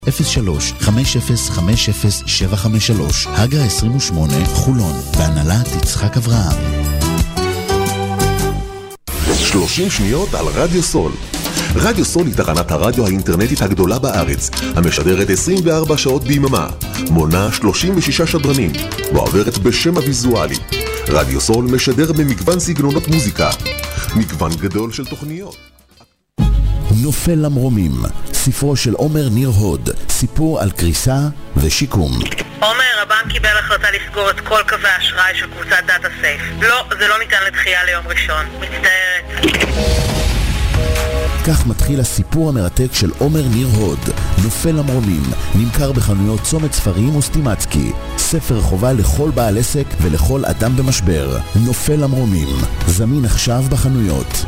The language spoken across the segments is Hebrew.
03-5050-753, הגה 28, חולון, בהנהלת יצחק אברהם. 30 שניות על רדיו סול. רדיו סול היא תחנת הרדיו האינטרנטית הגדולה בארץ, המשדרת 24 שעות ביממה, מונה 36 שדרנים, ועוברת בשם הוויזואלי. רדיו סול משדר במגוון סגנונות מוזיקה, מגוון גדול של תוכניות. נופל למרומים, ספרו של עומר ניר הוד, סיפור על קריסה ושיקום. עומר, הבנק קיבל החלטה לסגור את כל קווי האשראי של קבוצת דאטה סייף. לא, זה לא ניתן לדחייה ליום ראשון. מצטערת. כך מתחיל הסיפור המרתק של עומר ניר הוד, נופל למרומים, נמכר בחנויות צומת ספרים וסטימצקי. ספר חובה לכל בעל עסק ולכל אדם במשבר. נופל למרומים, זמין עכשיו בחנויות.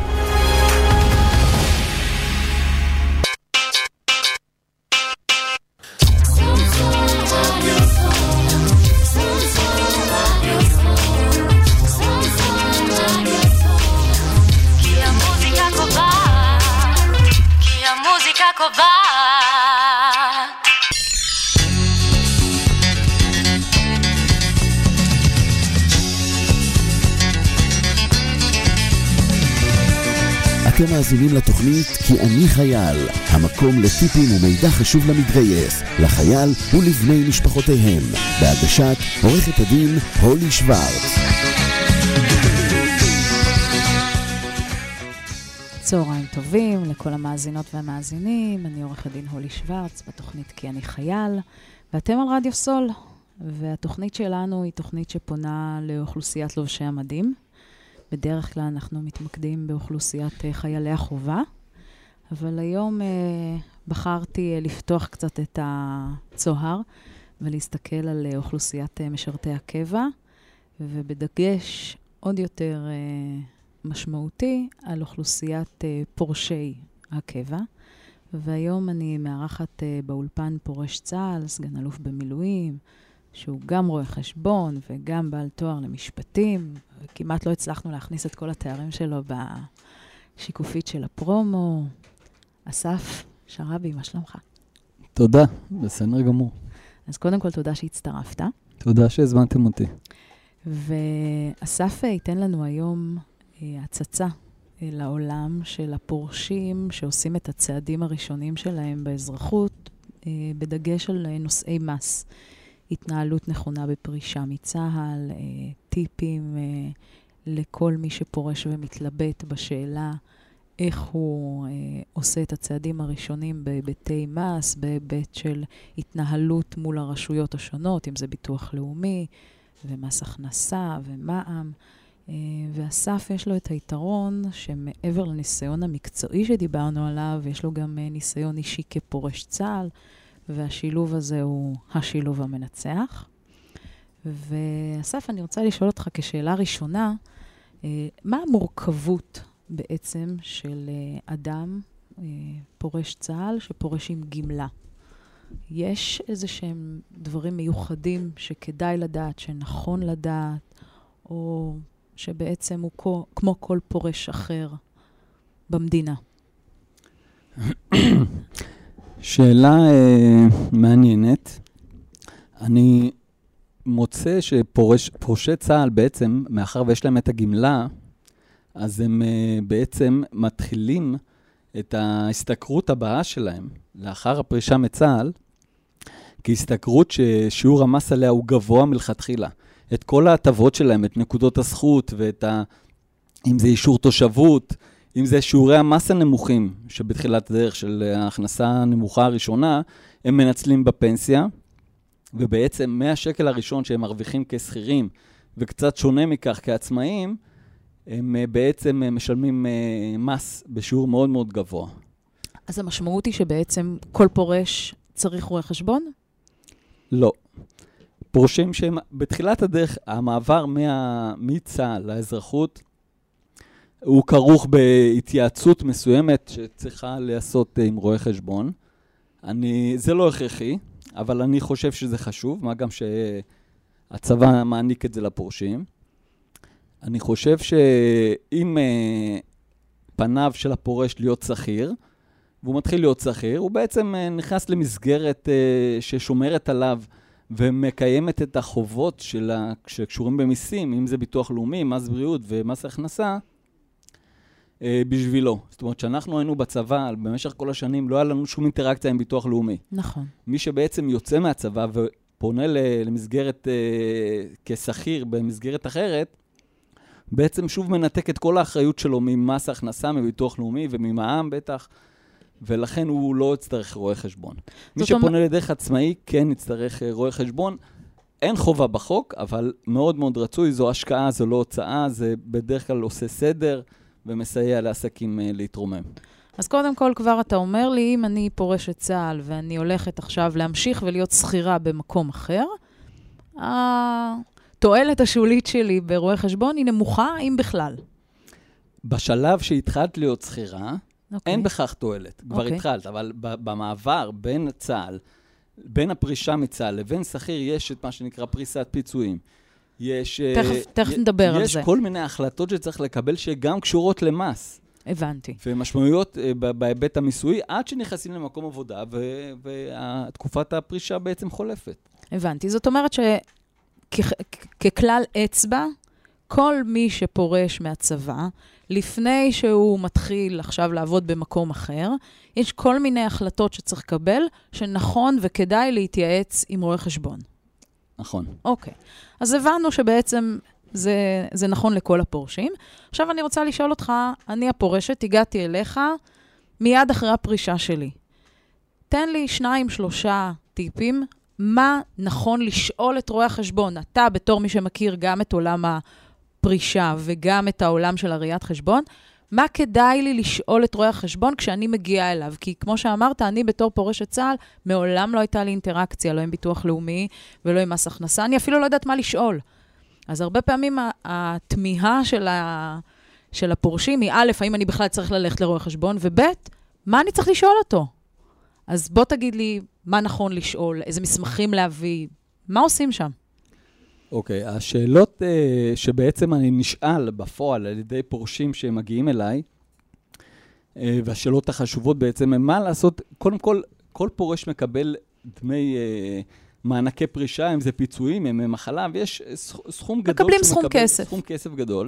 אתם מאזינים לתוכנית כי אני חייל, המקום לטיפים ומידע חשוב למתגייס, לחייל ולבני משפחותיהם, בהגשת עורכת הדין הולי שוורץ. צהריים טובים לכל המאזינות והמאזינים, אני עורכת דין הולי שוורץ בתוכנית כי אני חייל, ואתם על רדיו סול, והתוכנית שלנו היא תוכנית שפונה לאוכלוסיית לובשי המדים. בדרך כלל אנחנו מתמקדים באוכלוסיית חיילי החובה, אבל היום בחרתי לפתוח קצת את הצוהר ולהסתכל על אוכלוסיית משרתי הקבע, ובדגש עוד יותר משמעותי על אוכלוסיית פורשי הקבע. והיום אני מארחת באולפן פורש צה"ל, סגן אלוף במילואים, שהוא גם רואה חשבון וגם בעל תואר למשפטים, וכמעט לא הצלחנו להכניס את כל התארים שלו בשיקופית של הפרומו. אסף שרבי, מה שלומך? תודה, בסדר גמור. אז קודם כל תודה שהצטרפת. תודה שהזמנתם אותי. ואסף ייתן לנו היום הצצה לעולם של הפורשים שעושים את הצעדים הראשונים שלהם באזרחות, בדגש על נושאי מס. התנהלות נכונה בפרישה מצה"ל, טיפים לכל מי שפורש ומתלבט בשאלה איך הוא עושה את הצעדים הראשונים בהיבטי מס, בהיבט של התנהלות מול הרשויות השונות, אם זה ביטוח לאומי ומס הכנסה ומע"מ. ואסף יש לו את היתרון שמעבר לניסיון המקצועי שדיברנו עליו, יש לו גם ניסיון אישי כפורש צה"ל, והשילוב הזה הוא השילוב המנצח. ואסף, אני רוצה לשאול אותך כשאלה ראשונה, מה המורכבות בעצם של אדם פורש צה"ל שפורש עם גמלה? יש איזה שהם דברים מיוחדים שכדאי לדעת, שנכון לדעת, או שבעצם הוא כמו כל פורש אחר במדינה? שאלה מעניינת. אני מוצא שפורשי צה"ל בעצם, מאחר ויש להם את הגמלה, אז הם בעצם מתחילים את ההסתכרות הבאה שלהם, לאחר הפרישה מצה"ל, כהסתכרות ששיעור המס עליה הוא גבוה מלכתחילה. את כל ההטבות שלהם, את נקודות הזכות, אם זה אישור תושבות, אם זה שיעורי המס הנמוכים, שבתחילת הדרך של ההכנסה הנמוכה הראשונה, הם מנצלים בפנסיה, ובעצם 100 שקל הראשון שהם מרוויחים כסחירים, וקצת שונה מכך כעצמאים, הם בעצם משלמים מס בשיעור מאוד מאוד גבוה. אז המשמעות היא שבעצם כל פורש צריך רואה חשבון? לא. פורשים שהם בתחילת הדרך, המעבר מצה"ל לאזרחות, הוא כרוך בהתייעצות מסוימת שצריכה לעשות עם רואה חשבון. זה לא הכרחי, אבל אני חושב שזה חשוב, מה גם שהצבא מעניק את זה לפורשים. אני חושב שאם פניו של הפורש להיות שכיר, והוא מתחיל להיות שכיר, הוא בעצם נכנס למסגרת ששומרת עליו, ומקיימת את החובות שקשורים במיסים, אם זה ביטוח לאומי, מס בריאות ומס הכנסה, בשבילו. זאת אומרת, שאנחנו היינו בצבא, במשך כל השנים, לא היה לנו שום אינטראקציה עם ביטוח לאומי. נכון. מי שבעצם יוצא מהצבא ופונה למסגרת כשכיר במסגרת אחרת, בעצם שוב מנתק את כל האחריות שלו ממס הכנסה, מביטוח לאומי וממע"מ בטח, ולכן הוא לא יצטרך רואה חשבון. מי שפונה לדרך עצמאי כן יצטרך רואה חשבון. אין חובה בחוק, אבל מאוד מאוד רצוי, זו השקעה, זו לא הוצאה, זה בדרך כלל עושה סדר ומסייע לעסקים להתרומם. אז קודם כל כבר אתה אומר לי, אם אני פורשת צה"ל ואני הולכת עכשיו להמשיך ולהיות שכירה במקום אחר, התועלת השולית שלי ברואה חשבון היא נמוכה, אם בכלל. בשלב שהתחלת להיות שכירה, אין בכך תועלת. כבר התחלת, אבל במעבר בין צה"ל, בין הפרישה מצה"ל לבין שכיר, יש את מה שנקרא פריסת פיצויים. תכף נדבר על זה. יש כל מיני החלטות שצריך לקבל שגם קשורות למס. הבנתי. ומשמעויות בהיבט המיסוי, עד שנכנסים למקום עבודה, ותקופת הפרישה בעצם חולפת. הבנתי. זאת אומרת שככלל אצבע, כל מי שפורש מהצבא, לפני שהוא מתחיל עכשיו לעבוד במקום אחר, יש כל מיני החלטות שצריך לקבל, שנכון וכדאי להתייעץ עם רואה חשבון. נכון. אוקיי. אז הבנו שבעצם זה נכון לכל הפורשים. עכשיו אני רוצה לשאול אותך, אני הפורשת, הגעתי אליך מיד אחרי הפרישה שלי. תן לי 2-3 טיפים, מה נכון לשאול את רואה החשבון. אתה בתור מי שמכיר גם את עולם הפרישה וגם את העולם של הראיית חשבון, מה כדאי לי לשאול את רואה החשבון כשאני מגיעה אליו? כי כמו שאמרת, אני בתור פורשת צה"ל, מעולם לא הייתה לי אינטראקציה, לא עם ביטוח לאומי ולא עם מס הכנסה, אני אפילו לא יודעת מה לשאול. אז הרבה פעמים התמיהה של הפורשים היא א', האם אני בכלל צריך ללכת לרואה חשבון, וב', מה אני צריך לשאול אותו? אז בוא תגיד לי מה נכון לשאול, איזה מסמכים להביא, מה עושים שם? אוקיי, השאלות שבעצם אני נשאל בפועל על ידי פורשים שמגיעים אליי, והשאלות החשובות בעצם הם מה לעשות, קודם כל פורש מקבל דמי מענקי פרישה, אם זה פיצויים, אם זה מחלה, ויש סכום גדול. מקבלים סכום כסף. סכום כסף גדול.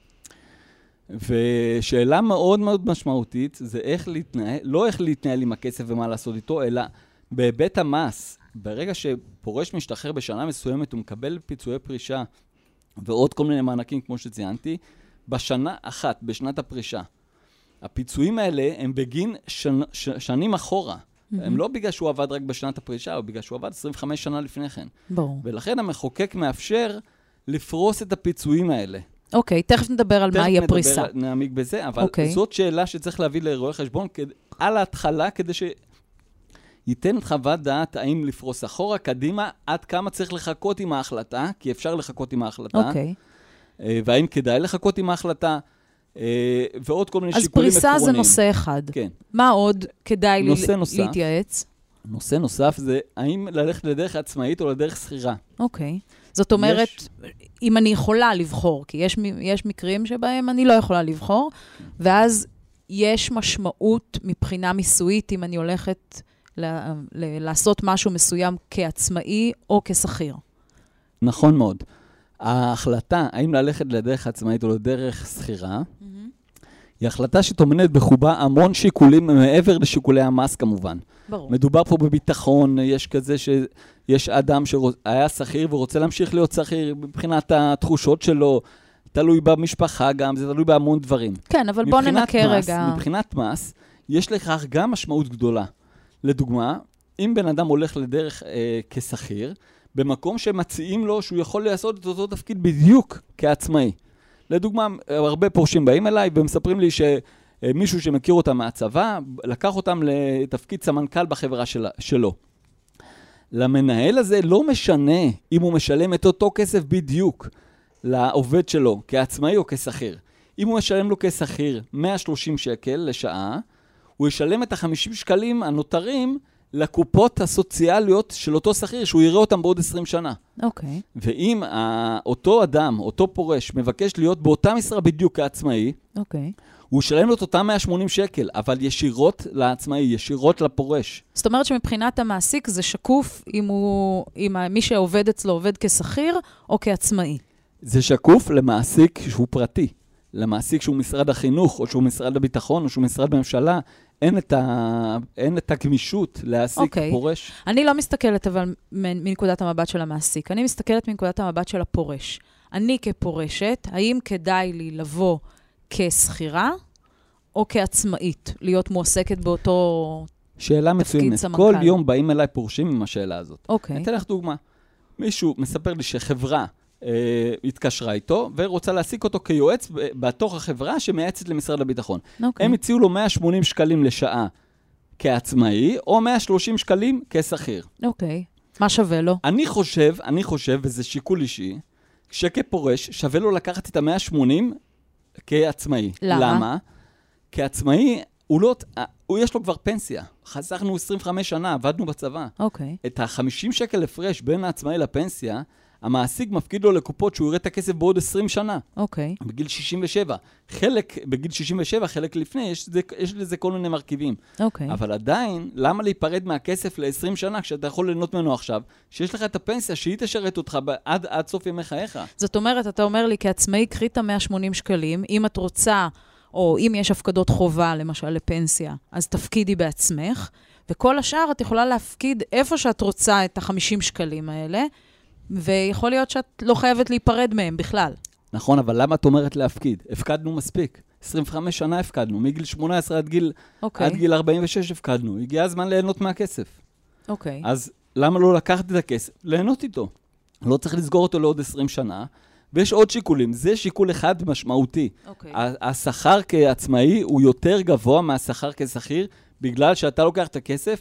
ושאלה מאוד מאוד משמעותית, זה איך להתנהל, לא איך להתנהל עם הכסף ומה לעשות איתו, אלא בהיבט המס, ברגע שפורש משתחרר בשנה מסוימת, הוא מקבל פיצויי פרישה, ועוד כל מיני מענקים כמו שציינתי, בשנה אחת, בשנת הפרישה. הפיצויים האלה הם בגין שנים אחורה. הם לא בגלל שהוא עבד רק בשנת הפרישה, או בגלל שהוא עבד 25 שנה לפני כן. ברור. ולכן המחוקק מאפשר לפרוס את הפיצויים האלה. אוקיי, תכף נדבר על מהי הפריסה. תכף נעמיק בזה, אבל זאת שאלה שצריך להביא לרואה חשבון על ההתחלה, כדי שייתן חוות דעת האם לפרוס אחורה, קדימה, עד כמה צריך לחכות עם ההחלטה, כי אפשר לחכות עם ההחלטה. אוקיי. והאם כדאי לחכות עם ההחלטה, ועוד כל מיני שיקולים עקרוניים. אז פריסה זה נושא אחד. כן. מה עוד כדאי להתייעץ? נושא נוסף זה האם ללכת לדרך עצמאית או לדרך שכירה. אוקיי. זאת אומרת, אם אני יכולה לבחור, כי יש מקרים שבהם אני לא יכולה לבחור, ואז יש משמעות מבחינה מיסויית אם אני הולכת לעשות משהו מסוים כעצמאי או כשכיר. נכון מאוד. ההחלטה, האם ללכת לדרך עצמאית או לדרך שכירה, היא החלטה שתומנת בחובה המון שיקולים מעבר לשיקולי המס כמובן. ברור. מדובר פה בביטחון, יש כזה שיש אדם שהיה שכיר ורוצה להמשיך להיות שכיר מבחינת התחושות שלו, תלוי במשפחה גם, זה תלוי בהמון דברים. כן, אבל בוא ננקה רגע. מבחינת מס, יש לכך גם משמעות גדולה. לדוגמה, אם בן אדם הולך לדרך כשכיר, במקום שמציעים לו שהוא יכול לעשות את אותו תפקיד בדיוק כעצמאי. לדוגמה, הרבה פורשים באים אליי ומספרים לי שמישהו שמכיר אותם מהצבא, לקח אותם לתפקיד סמנכ"ל בחברה שלו. למנהל הזה לא משנה אם הוא משלם את אותו כסף בדיוק לעובד שלו, כעצמאי או כשכיר. אם הוא משלם לו כשכיר 130 שקל לשעה, הוא ישלם את ה-50 שקלים הנותרים לקופות הסוציאליות של אותו שכיר, שהוא יראה אותם בעוד 20 שנה. אוקיי. ואם אותו אדם, אותו פורש, מבקש להיות באותה משרה בדיוק כעצמאי, אוקיי. הוא ישלם לו את אותם 180 שקל, אבל ישירות לעצמאי, ישירות לפורש. זאת אומרת שמבחינת המעסיק זה שקוף אם מי שעובד אצלו עובד כשכיר או כעצמאי. זה שקוף למעסיק שהוא פרטי. למעסיק שהוא משרד החינוך, או שהוא משרד הביטחון, או שהוא משרד בממשלה, אין את הגמישות להעסיק פורש. אני לא מסתכלת אבל מנקודת המבט של המעסיק, אני מסתכלת מנקודת המבט של הפורש. אני כפורשת, האם כדאי לי לבוא כשכירה, או כעצמאית, להיות מועסקת באותו שאלה מצוינת. כל יום באים אליי פורשים עם השאלה הזאת. אוקיי. אני אתן לך דוגמה. מישהו מספר לי שחברה התקשרה איתו, ורוצה להעסיק אותו כיועץ בתוך החברה שמייעצת למשרד הביטחון. הם הציעו לו 180 שקלים לשעה כעצמאי, או 130 שקלים כשכיר. אוקיי. מה שווה לו? אני חושב, וזה שיקול אישי, שכפורש שווה לו לקחת את ה-180 כעצמאי. למה? כעצמאי, יש לו כבר פנסיה. חסכנו 25 שנה, עבדנו בצבא. אוקיי. את ה-50 שקל הפרש בין העצמאי לפנסיה, המעסיק מפקיד לו לקופות שהוא יראה את הכסף בעוד 20 שנה. אוקיי. בגיל 67. חלק בגיל 67, חלק לפני, יש לזה כל מיני מרכיבים. אוקיי. אבל עדיין, למה להיפרד מהכסף ל-20 שנה, כשאתה יכול ליהנות ממנו עכשיו, שיש לך את הפנסיה שהיא תשרת אותך עד סוף ימי חייך? זאת אומרת, אתה אומר לי, כעצמאי, קחי את 180 שקלים, אם את רוצה, או אם יש הפקדות חובה, למשל לפנסיה, אז תפקידי בעצמך, וכל השאר את יכולה להפקיד איפה שאת רוצה את ה-50 שקלים האלה, ויכול להיות שאת לא חייבת להיפרד מהם בכלל. נכון, אבל למה את אומרת להפקיד? הפקדנו מספיק. 25 שנה הפקדנו, מגיל 18 עד גיל 46 הפקדנו. הגיע הזמן ליהנות מהכסף. אוקיי. אז למה לא לקחת את הכסף? ליהנות איתו. לא צריך לסגור אותו לעוד 20 שנה, ויש עוד שיקולים. זה שיקול אחד משמעותי. אוקיי. השכר כעצמאי הוא יותר גבוה מהשכר כשכיר, בגלל שאתה לוקח את הכסף,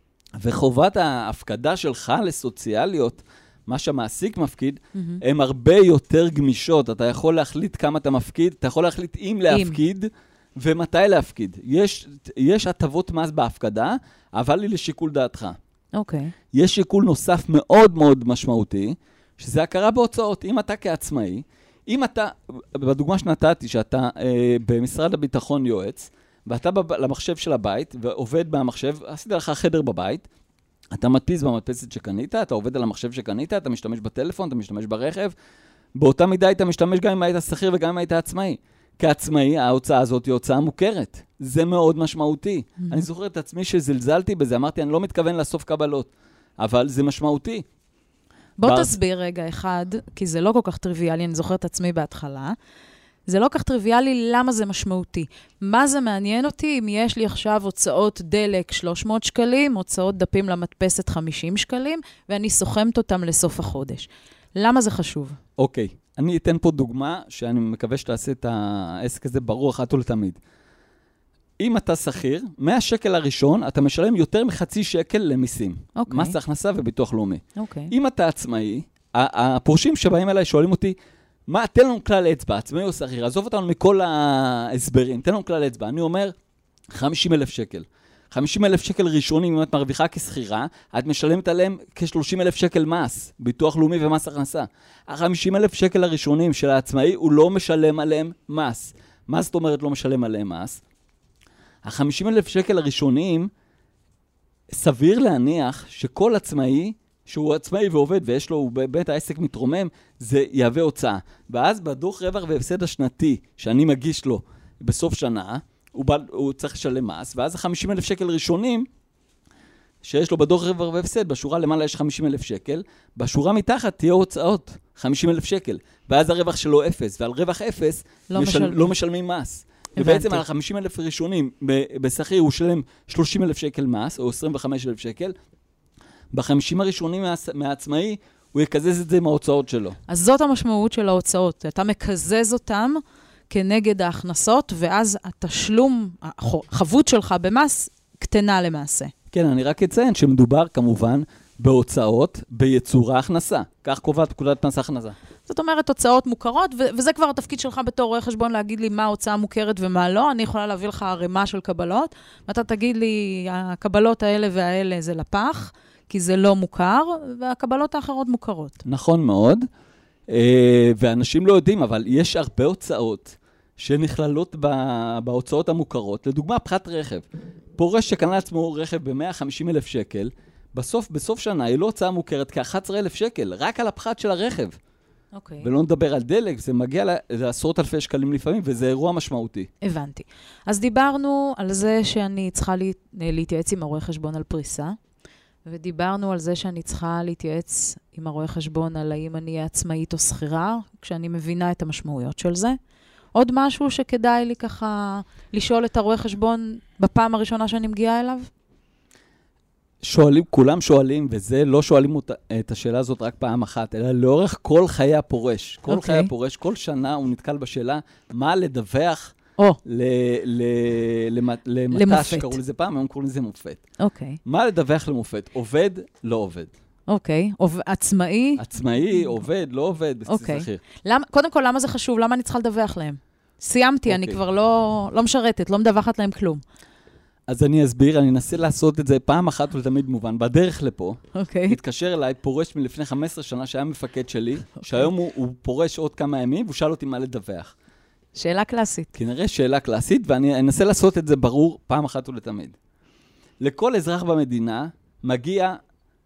וחובת ההפקדה שלך לסוציאליות, מה שהמעסיק מפקיד, הם הרבה יותר גמישות. אתה יכול להחליט כמה אתה מפקיד, אתה יכול להחליט אם להפקיד, ומתי להפקיד. יש הטבות מס בהפקדה, אבל היא לשיקול דעתך. אוקיי. יש שיקול נוסף מאוד מאוד משמעותי, שזה הכרה בהוצאות. אם אתה כעצמאי, אם אתה, בדוגמה שנתתי, שאתה במשרד הביטחון יועץ, ואתה למחשב של הבית, ועובד מהמחשב, עשית לך חדר בבית, אתה מדפיס במדפסת שקנית, אתה עובד על המחשב שקנית, אתה משתמש בטלפון, אתה משתמש ברכב, באותה מידה אתה משתמש גם אם היית שכיר וגם אם היית עצמאי. כעצמאי, ההוצאה הזאת היא הוצאה מוכרת. זה מאוד משמעותי. אני זוכר את עצמי שזלזלתי בזה, אמרתי, אני לא מתכוון לאסוף קבלות, אבל זה משמעותי. בוא תסביר רגע אחד, כי זה לא כל כך טריוויאלי, אני זוכר את עצמי בהתחלה, זה לא כך טריוויאלי, למה זה משמעותי? מה זה מעניין אותי אם יש לי עכשיו הוצאות דלק 300 שקלים, הוצאות דפים למדפסת 50 שקלים, ואני סוכמת אותם לסוף החודש. למה זה חשוב? אוקיי, אני אתן פה דוגמה שאני מקווה שתעשה את העסק הזה ברור אחת ולתמיד. אם אתה שכיר, 100 שקל הראשון, אתה משלם יותר מחצי שקל למיסים. אוקיי. מס הכנסה וביטוח לאומי. אוקיי. אם אתה עצמאי, הפורשים שבאים אליי שואלים אותי, מה, תן לנו כלל אצבע, עצמאי או שכיר, עזוב אותנו מכל ההסברים, תן לנו כלל אצבע. אני אומר, 50,000 שקל. 50,000 שקל ראשונים, אם את מרוויחה כשכירה, את משלמת עליהם כ-30,000 שקל מס, ביטוח לאומי ומס הכנסה. ה-50,000 שקל הראשונים של העצמאי, הוא לא משלם עליהם מס. מה זאת אומרת לא משלם עליהם מס? ה-50,000 שקל הראשונים, סביר להניח שכל עצמאי, שהוא עצמאי ועובד ויש לו, בבית העסק מתרומם, זה יהווה הוצאה. ואז בדוח רווח והפסד השנתי שאני מגיש לו בסוף שנה, הוא צריך לשלם מס, ואז ה-50,000 שקל ראשונים, שיש לו בדוח רווח והפסד, בשורה למעלה יש 50,000 שקל, בשורה מתחת תהיה הוצאות, 50,000 שקל, ואז הרווח שלו 0, ועל רווח 0 לא משלמים מס. ובעצם על 50,000 ראשונים בשכיר הוא שלם 30,000 שקל מס, או 25,000 שקל, ב-50 הראשונים מהעצמאי, הוא יקזז את זה עם ההוצאות שלו. אז זאת המשמעות של ההוצאות. אתה מקזז אותם כנגד ההכנסות, ואז התשלום, החבות שלך במס, קטנה למעשה. כן, אני רק אציין שמדובר כמובן בהוצאות ביצור ההכנסה. כך קובעת פקודת מס הכנסה. זאת אומרת, הוצאות מוכרות, וזה כבר התפקיד שלך בתור רואה חשבון להגיד לי מה הוצאה מוכרת ומה לא. אני יכולה להביא לך ערימה של קבלות, ואתה תגיד לי, הקבלות האלה והאלה זה לפח, כי זה לא מוכר, והקבלות האחרות מוכרות. נכון מאוד, ואנשים לא יודעים, אבל יש הרבה הוצאות שנכללות בהוצאות המוכרות. לדוגמה, פחת רכב. פורש שקנה לעצמו רכב ב-150,000 שקל, בסוף שנה היא לא הוצאה מוכרת כ-11,000 שקל, רק על הפחת של הרכב. אוקיי. ולא נדבר על דלק, זה מגיע לעשרות אלפי שקלים לפעמים, וזה אירוע משמעותי. הבנתי. אז דיברנו על זה שאני צריכה להתייעץ עם הרואה חשבון על פריסה, ודיברנו על זה שאני צריכה להתייעץ עם הרואה חשבון על האם אני אהיה עצמאית או שכירה, כשאני מבינה את המשמעויות של זה. עוד משהו שכדאי לי ככה לשאול את הרואה חשבון בפעם הראשונה שאני מגיעה אליו? כולם שואלים, וזה לא שואלים את השאלה הזאת רק פעם אחת, אלא לאורך כל חיי הפורש. כל חיי הפורש, כל שנה הוא נתקל בשאלה מה לדווח למטש, קראו לזה פעם, היום קראו לזה מופת. אוקיי. מה לדווח למופת? עובד, לא עובד. אוקיי. עצמאי? עצמאי, עובד, לא עובד, בסחיר. קודם כל, למה זה חשוב? למה אני צריכה לדווח להם? סיימתי, אני כבר לא משרתת, לא מדווחת להם כלום. אז אני אסביר, אני אנסה לעשות את זה פעם אחת ולתמיד מובן. בדרך לפה, התקשר אליי פורש מלפני 15 שנה שהיה מפקד שלי, שהיום הוא פורש עוד כמה ימים, והוא שאל אותי מה לדווח. שאלה קלאסית. כנראה שאלה קלאסית, ואני אנסה לעשות את זה ברור פעם אחת ולתמיד. לכל אזרח במדינה מגיע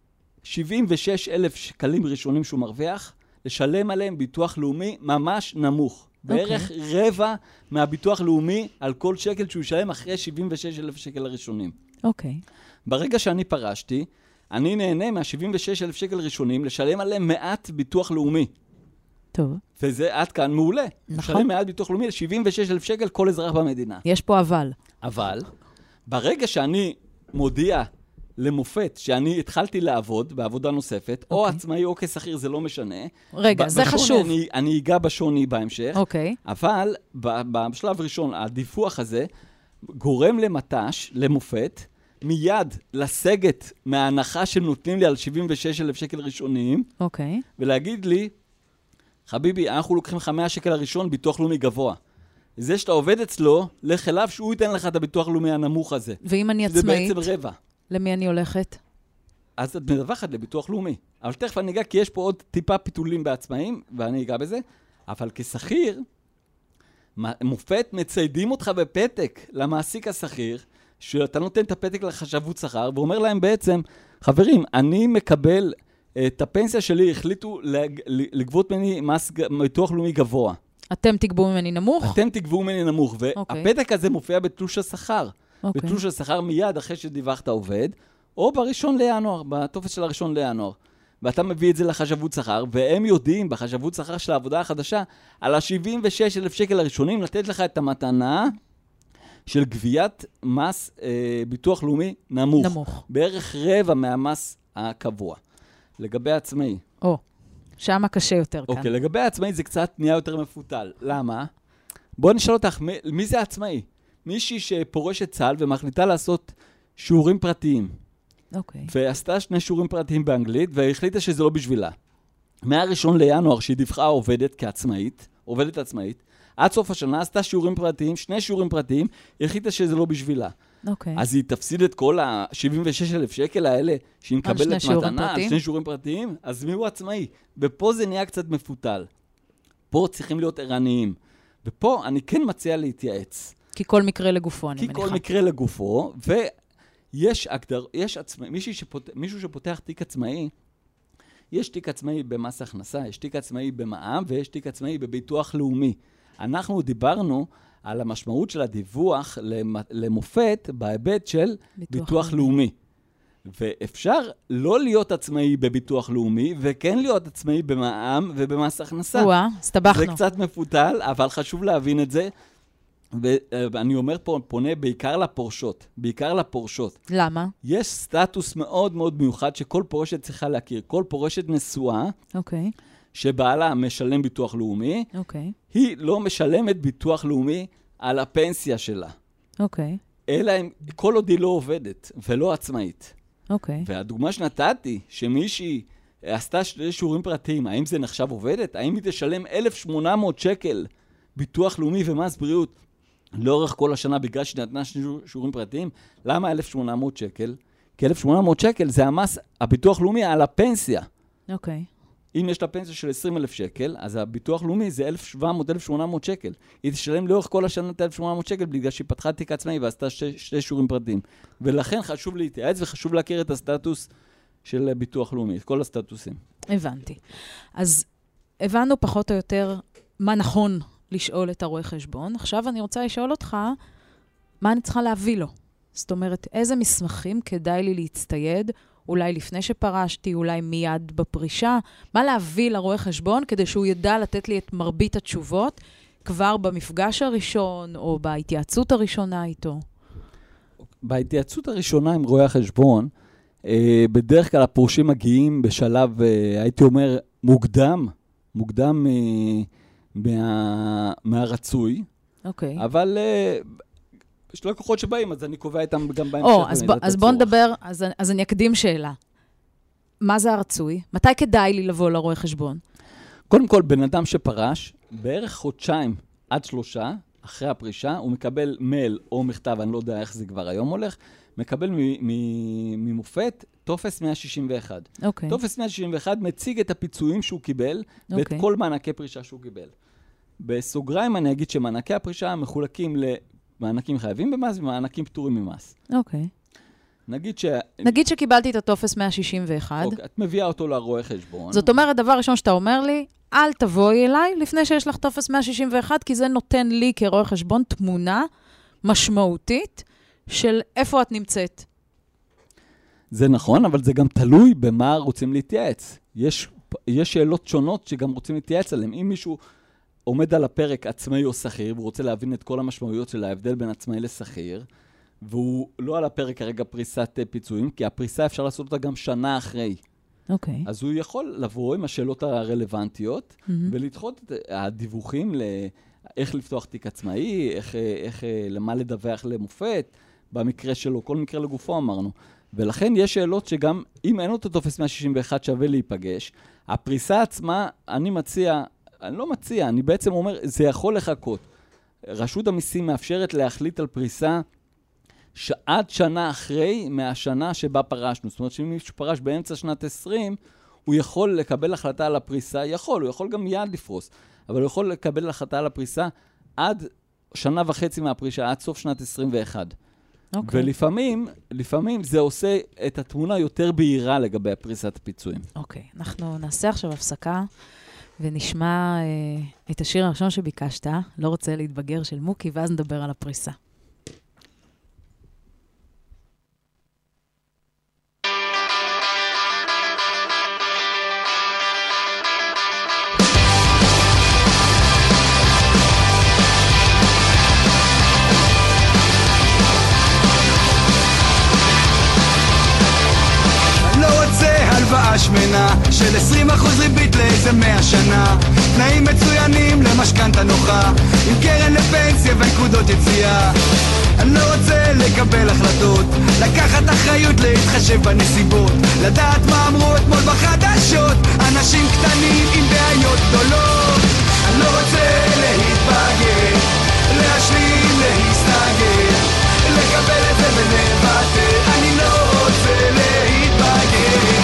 76,000 שקלים ראשונים שהוא מרוויח, לשלם עליהם ביטוח לאומי ממש נמוך. בערך רבע מהביטוח לאומי על כל שקל שהוא ישלם אחרי 76,000 שקל הראשונים. אוקיי. ברגע שאני פרשתי, אני נהנה מה-76,000 שקל ראשונים לשלם עליהם מעט ביטוח לאומי. טוב. וזה עד כאן מעולה. נכון. לשלם מעט ביטוח לאומי ל-76,000 שקל כל אזרח במדינה. יש פה אבל. אבל, ברגע שאני מודיע למופת שאני התחלתי לעבוד בעבודה נוספת, או עצמאי או כשכיר, זה לא משנה. רגע, זה חשוב. אני אגע בשוני בהמשך. אוקיי. אבל בשלב ראשון, הדיווח הזה גורם למטש, למופת, מיד לסגת מההנחה שנותנים לי על 76,000 שקל ראשוניים, אוקיי. ולהגיד לי, חביבי, אנחנו לוקחים 5 שקל הראשון ביטוח לאומי גבוה. זה שאתה עובד אצלו, לך אליו שהוא ייתן לך את הביטוח לאומי הנמוך הזה. ואם אני עצמאית? זה בעצם רבע. למי אני הולכת? אז את מדווחת לביטוח לאומי. אבל תכף אני אגע, כי יש פה עוד טיפה פיתולים בעצמאים, ואני אגע בזה. אבל כשכיר, מופת מציידים אותך בפתק למעסיק השכיר, שאתה נותן את הפתק לחשבות שכר, ואומר להם בעצם, חברים, אני מקבל את הפנסיה שלי, החליטו לגבות ממני ביטוח לאומי גבוה. אתם תגבו ממני נמוך? אתם תגבו ממני נמוך, והפתק הזה מופיע בתלוש השכר. בתלוש השכר מיד אחרי שדיווחת עובד, או בראשון לינואר, בטופס של הראשון לינואר. ואתה מביא את זה לחשבות שכר, והם יודעים בחשבות שכר של העבודה החדשה, על ה-76,000 שקל הראשונים, לתת לך את המתנה של גביית מס ביטוח לאומי נמוך. בערך רבע מהמס הקבוע. לגבי עצמאי. שמה קשה יותר כאן. אוקיי, לגבי עצמאי זה קצת נהיה יותר מפותל. למה? בוא נשאל אותך, מי זה עצמאי? מישהי שפורשת צה"ל ומחליטה לעשות שיעורים פרטיים. אוקיי. ועשתה 2 שיעורים פרטיים באנגלית, והחליטה שזה לא בשבילה. מהראשון לינואר שהיא דיווחה עובדת עצמאית, עד סוף השנה עשתה שיעורים פרטיים, 2 שיעורים פרטיים, היא החליטה שזה לא בשבילה. אוקיי. אז היא תפסיד את כל ה-76,000 שקל האלה, שהיא מקבלת מתנה על 2 שיעורים פרטיים, אז מי הוא עצמאי? ופה זה נהיה קצת מפותל. פה צריכים להיות ערניים. ופה אני כן מציע להתייעץ. כי כל מקרה לגופו, אני מניחה. כי כל מקרה לגופו, ויש מישהו שפותח תיק עצמאי, יש תיק עצמאי במס הכנסה, יש תיק עצמאי במע"מ, ויש תיק עצמאי בביטוח לאומי. אנחנו דיברנו על המשמעות של הדיווח למופת בהיבט של ביטוח לאומי. ואפשר לא להיות עצמאי בביטוח לאומי, וכן להיות עצמאי במע"מ ובמס הכנסה. הסתבכנו. זה קצת מפותל, אבל חשוב להבין את זה. ואני אומר פה, פונה בעיקר לפורשות. למה? יש סטטוס מאוד מאוד מיוחד שכל פורשת צריכה להכיר. כל פורשת נשואה, שבעלה משלם ביטוח לאומי, היא לא משלמת ביטוח לאומי על הפנסיה שלה. אלא כל עוד היא לא עובדת ולא עצמאית. והדוגמה שנתתי, שמישהי עשתה 2 שיעורים פרטיים, האם זה נחשב עובדת? האם היא תשלם 1,800 שקל ביטוח לאומי ומס בריאות לאורך כל השנה בגלל שנתנה 2 שיעורים פרטיים? למה 1,800 שקל? כי 1,800 שקל זה המס, הביטוח לאומי על הפנסיה. אם יש לה פנסיה של 20,000 שקל, אז הביטוח לאומי זה 1,700-1,800 שקל. היא תשלם לאורך כל השנה את 1,800 שקל, בגלל שהיא פתחה תיק עצמאי ועשתה שתי שיעורים פרטיים. ולכן חשוב להתייעץ וחשוב להכיר את הסטטוס של ביטוח לאומי, את כל הסטטוסים. הבנתי. אז הבנו פחות או יותר מה נכון לשאול את הרואה חשבון. עכשיו אני רוצה לשאול אותך, מה אני צריכה להביא לו? זאת אומרת, איזה מסמכים כדאי לי להצטייד, אולי לפני שפרשתי, אולי מיד בפרישה, מה להביא לרואה חשבון כדי שהוא ידע לתת לי את מרבית התשובות, כבר במפגש הראשון או בהתייעצות הראשונה איתו? בהתייעצות הראשונה עם רואה החשבון, בדרך כלל הפורשים מגיעים בשלב, הייתי אומר, מוקדם מהרצוי. אוקיי. אבל יש לקוחות שבאים, אז אני קובע איתם גם בהמשך. אז בוא נדבר, אז אני אקדים שאלה. מה זה הרצוי? מתי כדאי לי לבוא לרואה חשבון? קודם כל, בן אדם שפרש, בערך חודשיים עד 3, אחרי הפרישה, הוא מקבל מייל או מכתב, אני לא יודע איך זה כבר היום הולך, מקבל ממופת טופס 161. אוקיי. טופס 161 מציג את הפיצויים שהוא קיבל, ואת כל מענקי פרישה שהוא קיבל. בסוגריים אני אגיד שמענקי הפרישה מחולקים למענקים חייבים במס ומענקים פטורים ממס. אוקיי. נגיד שקיבלתי את הטופס 161. אוקיי, את מביאה אותו לרואה חשבון. זאת אומרת, דבר ראשון שאתה אומר לי, אל תבואי אליי לפני שיש לך טופס 161, כי זה נותן לי כרואה חשבון תמונה משמעותית של איפה את נמצאת. זה נכון, אבל זה גם תלוי במה רוצים להתייעץ. יש שאלות שונות שגם רוצים להתייעץ עליהן. אם מישהו עומד על הפרק עצמאי או שכיר, והוא רוצה להבין את כל המשמעויות של ההבדל בין עצמאי לשכיר, והוא לא על הפרק הרגע פריסת פיצויים, כי הפריסה אפשר לעשות אותה גם שנה אחרי. אוקיי. אז הוא יכול לבוא עם השאלות הרלוונטיות, ולדחות את הדיווחים לאיך לפתוח תיק עצמאי, למה לדווח למופת, במקרה שלו, כל מקרה לגופו אמרנו. ולכן יש שאלות שגם אם אין אותו טופס 161 שווה להיפגש, הפריסה עצמה, אני בעצם אומר, זה יכול לחכות. רשות המיסים מאפשרת להחליט על פריסה עד שנה אחרי מהשנה שבה פרשנו. זאת אומרת שאם מישהו פרש באמצע שנת 20, הוא יכול לקבל החלטה על הפריסה, הוא יכול גם מיד לפרוס, אבל הוא יכול לקבל החלטה על הפריסה עד 1.5 שנה מהפרישה, עד סוף שנת 21. אוקיי. ולפעמים זה עושה את התמונה יותר בהירה לגבי הפריסת הפיצויים. אוקיי, אנחנו נעשה עכשיו הפסקה, ונשמע את השיר הראשון שביקשת, לא רוצה להתבגר של מוקי, ואז נדבר על הפריסה. שמנה של 20% ריבית לאיזה 100 שנה, תנאים מצוינים למשכנתה נוחה, עם קרן לפנסיה ונקודות יציאה. אני לא רוצה לקבל החלטות, לקחת אחריות, להתחשב בנסיבות, לדעת מה אמרו אתמול בחדשות, אנשים קטנים עם בעיות גדולות. אני לא רוצה להתבגר, להשלים, להסתגר, לקבל את זה ולוותר. אני לא רוצה להתבגר,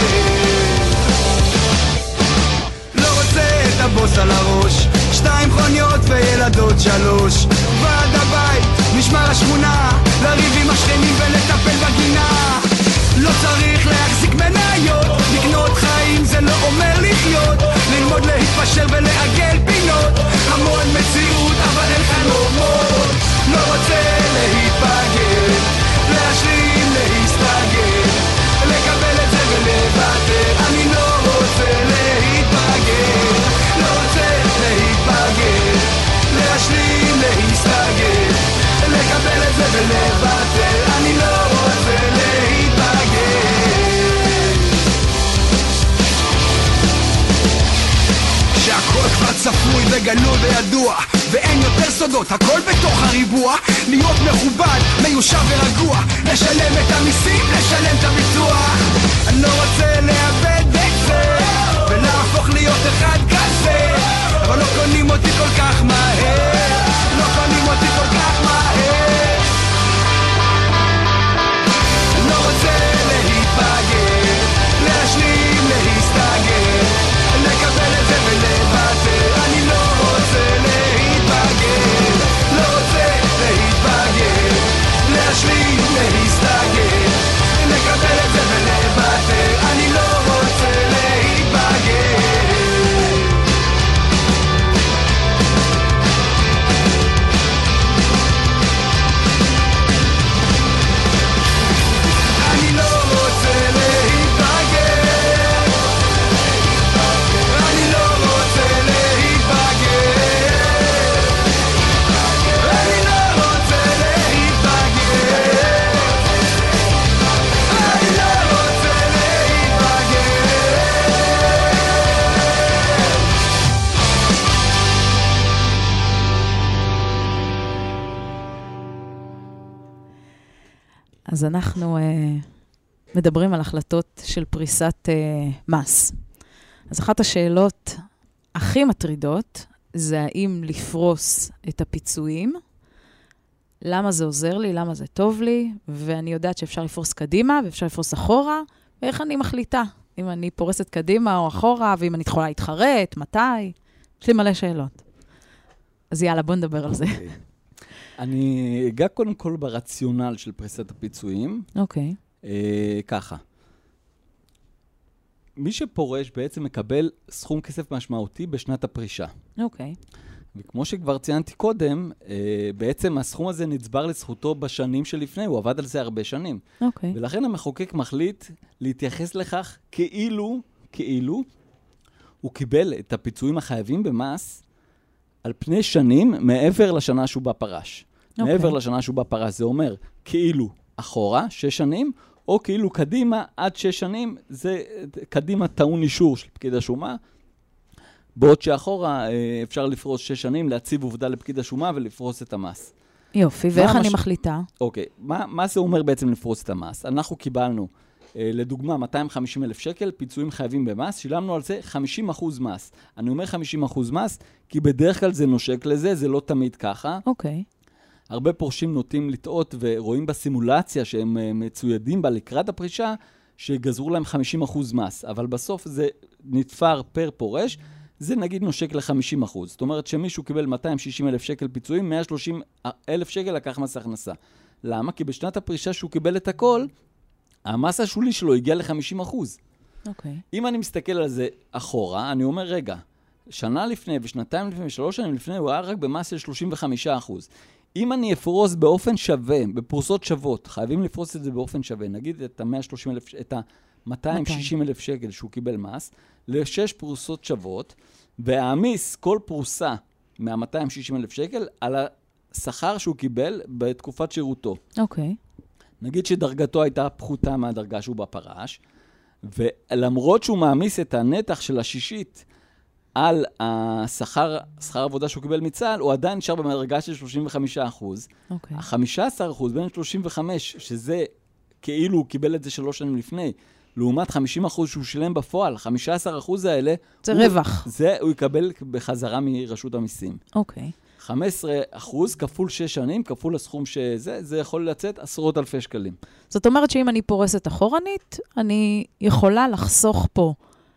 את הבוס על הראש, 2 מכוניות וילדות 3, ועד הבית, משמר השכונה, לריב עם השכנים ולטפל בגינה. לא צריך להחזיק מניות, לקנות חיים זה לא אומר לחיות, ללמוד להתפשר ולעגל פינות, המון מציאות אבל אין חלומות. לא רוצה להתבגר, להשלים, להסתגר, לקבל את זה ולוותר. אני לא רוצה להתבגר, לא רוצה להתבגר, להשלים, להסתגר, לקבל את זה ולוותר. אני לא רוצה להתבגר. שהכל כבר צפוי וגלוי וידוע, ואין יותר סודות, הכל בתוך הריבוע. להיות מכובד, מיושב ורגוע, לשלם את המיסים, לשלם את הביטוח. אני לא רוצה לאבד את זה ולהפוך להיות אחד כזה, אבל לא קונים אותי כל כך מהר, לא קונים אותי כל כך מהר. אני לא רוצה להתבגר, להשלים, להסתגר, אז אנחנו מדברים על החלטות של פריסת מס. אז אחת השאלות הכי מטרידות זה האם לפרוס את הפיצויים, למה זה עוזר לי, למה זה טוב לי, ואני יודעת שאפשר לפרוס קדימה ואפשר לפרוס אחורה, ואיך אני מחליטה, אם אני פורסת קדימה או אחורה, ואם אני יכולה להתחרט, מתי, יש לי מלא שאלות. אז יאללה, בוא נדבר על זה. אני אגע קודם כל ברציונל של פריסת הפיצויים. אוקיי. ככה. מי שפורש בעצם מקבל סכום כסף משמעותי בשנת הפרישה. אוקיי. וכמו שכבר ציינתי קודם, בעצם הסכום הזה נצבר לזכותו בשנים שלפני, הוא עבד על זה הרבה שנים. אוקיי. ולכן המחוקק מחליט להתייחס לכך כאילו הוא קיבל את הפיצויים החייבים במס על פני שנים מעבר לשנה שהוא בא פרש. מעבר לשנה שהוא בא פרש, זה אומר כאילו אחורה, 6 שנים, או כאילו קדימה עד 6 שנים, זה קדימה טעון אישור של פקיד השומה, בעוד שאחורה אפשר לפרוס 6 שנים, להציב עובדה לפקיד השומה ולפרוס את המס. יופי, ואיך אני מחליטה? אוקיי, מה זה אומר בעצם לפרוס את המס? אנחנו קיבלנו, לדוגמה, 250,000 שקל, פיצויים חייבים במס, שילמנו על זה 50% מס. אני אומר 50% מס, כי בדרך כלל זה נושק לזה, זה לא תמיד ככה. אוקיי. הרבה פורשים נוטים לטעות ורואים בסימולציה שהם מצוידים בה לקראת הפרישה, שגזרו להם 50% מס, אבל בסוף זה נתפר פר פורש, זה נגיד נושק ל-50%. זאת אומרת שמישהו קיבל 260,000 שקל פיצויים, 130,000 שקל לקח מס הכנסה. למה? כי בשנת הפרישה שהוא קיבל את הכל, המס השולי שלו הגיע ל-50%. אוקיי. אם אני מסתכל על זה אחורה, אני אומר, רגע, שנה לפני ושנתיים לפני ו3 שנים לפני, הוא היה רק במס של 35%. אם אני אפרוס באופן שווה, בפרוסות שוות, חייבים לפרוס את זה באופן שווה, נגיד את ה-260,000 שקל שהוא קיבל מס, ל6 פרוסות שוות, והעמיס כל פרוסה מה-260,000 שקל על השכר שהוא קיבל בתקופת שירותו. אוקיי. נגיד שדרגתו הייתה פחותה מהדרגה שהוא בפרש, ולמרות שהוא מעמיס את הנתח של השישית על השכר עבודה שהוא קיבל מצה"ל, הוא עדיין נשאר במדרגה של 35%. אוקיי. ה-15% בין 35, שזה כאילו הוא קיבל את זה 3 שנים לפני, לעומת 50% שהוא שילם בפועל, 15% האלה... זה רווח. זה הוא יקבל בחזרה מרשות המיסים. אוקיי. 15% כפול 6 שנים, כפול הסכום שזה, זה יכול לצאת 10,000 שקלים. זאת אומרת שאם אני פורסת אחורנית, אני יכולה לחסוך פה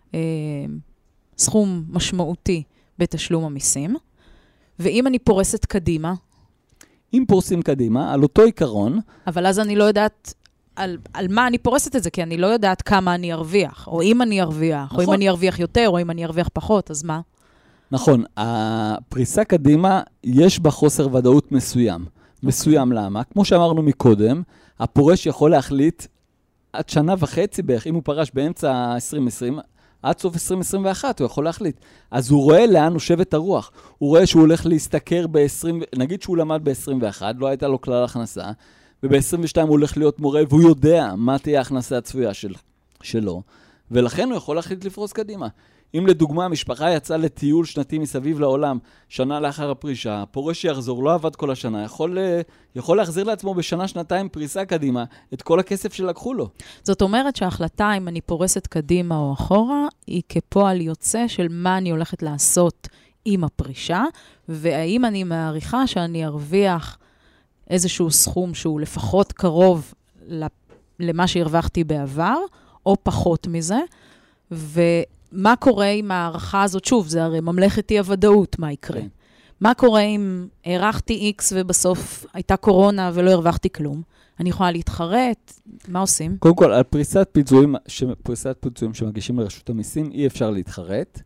סכום משמעותי בתשלום המיסים, ואם אני פורסת קדימה... אם פורסים קדימה, על אותו עיקרון... אבל אז אני לא יודעת על מה אני פורסת את זה, כי אני לא יודעת כמה אני ארוויח, או אם אני ארוויח, נכון. או אם אני ארוויח יותר, או אם אני ארוויח פחות, אז מה? נכון, הפריסה קדימה יש בה חוסר ודאות מסוים. מסוים למה? כמו שאמרנו מקודם, הפורש יכול להחליט עד 1.5 שנה בערך, אם הוא פרש באמצע 2020, עד סוף 2021 הוא יכול להחליט. אז הוא רואה לאן נושבת הרוח. הוא רואה שהוא הולך להסתכר נגיד שהוא למד ב-21, לא הייתה לו כלל הכנסה, וב-22 הוא הולך להיות מורה, והוא יודע מה תהיה ההכנסה הצפויה שלו, ולכן הוא יכול להחליט לפרוס קדימה. אם לדוגמה המשפחה יצאה לטיול שנתי מסביב לעולם, שנה לאחר הפרישה, הפורש שיחזור, לא עבד כל השנה, יכול להחזיר לעצמו בשנה-שנתיים פריסה קדימה את כל הכסף שלקחו לו. זאת אומרת שההחלטה אם אני פורסת קדימה או אחורה, היא כפועל יוצא של מה אני הולכת לעשות עם הפרישה, והאם אני מעריכה שאני ארוויח איזשהו סכום שהוא לפחות קרוב למה שהרווחתי בעבר, או פחות מזה, ומה קורה עם הערכה הזאת? שוב, זה הרי ממלכת אי הוודאות, מה יקרה? כן. מה קורה אם הערכתי X ובסוף הייתה קורונה ולא הרווחתי כלום? אני יכולה להתחרט? מה עושים? קודם כל, על פריסת פיצויים שמגישים לרשות המיסים, אי אפשר להתחרט.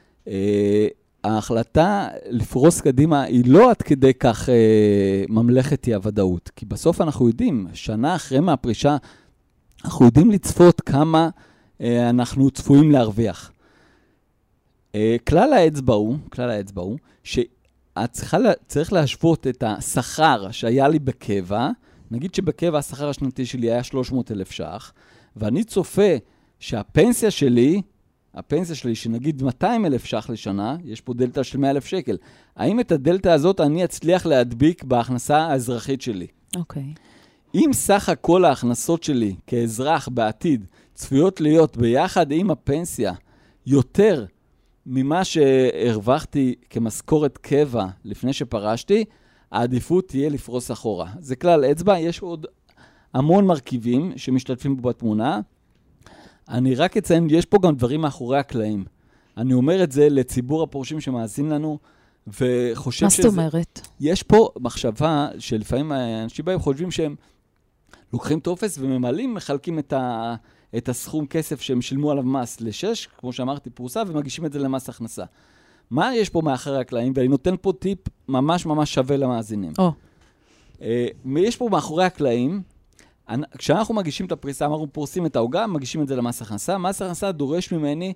ההחלטה לפרוס קדימה היא לא עד כדי כך ממלכת אי הוודאות, כי בסוף אנחנו יודעים, שנה אחרי מהפרישה, אנחנו יודעים לצפות כמה אנחנו צפויים להרוויח. כלל האצבע הוא שצריך להשוות את השכר שהיה לי בקבע, נגיד שבקבע השכר השנתי שלי היה 300,000 ש"ח, ואני צופה שהפנסיה שלי שנגיד 200,000 ש"ח לשנה, יש פה דלטה של 100,000 שקל. האם את הדלטה הזאת אני אצליח להדביק בהכנסה האזרחית שלי? אוקיי. אם סך הכל ההכנסות שלי כאזרח בעתיד צפויות להיות ביחד עם הפנסיה יותר ממה שהרווחתי כמשכורת קבע לפני שפרשתי, העדיפות תהיה לפרוס אחורה. זה כלל אצבע, יש עוד המון מרכיבים שמשתתפים בו בתמונה. אני רק אציין, יש פה גם דברים מאחורי הקלעים. אני אומר את זה לציבור הפורשים שמאזין לנו, וחושב שזה... מה זאת אומרת? יש פה מחשבה שלפעמים אנשים בהם חושבים שהם לוקחים טופס וממלאים, מחלקים את הסכום כסף שהם שילמו עליו מס ל6, כמו שאמרתי, פרוסה, ומגישים את זה למס הכנסה. מה יש פה מאחורי הקלעים? ואני נותן פה טיפ ממש ממש שווה למאזינים. יש פה מאחורי הקלעים, כשאנחנו מגישים את הפריסה, אנחנו פורסים את ההוגה, מגישים את זה למס הכנסה. מס הכנסה דורש ממני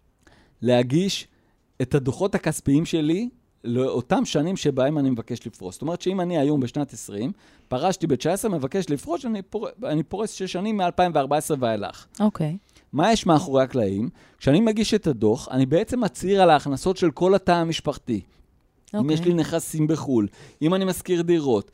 להגיש את הדוחות הכספיים שלי לאותם שנים שבהם אני מבקש לפרוס. זאת אומרת שאם אני היום בשנת 20, פרשתי ב-19, מבקש לפרוש, אני פורס 6 שנים מ-2014 ואילך. אוקיי. מה יש מאחורי הקלעים? כשאני מגיש את הדוח, אני בעצם מצהיר על ההכנסות של כל התא המשפחתי. אם יש לי נכסים בחול, אם אני מזכיר דירות,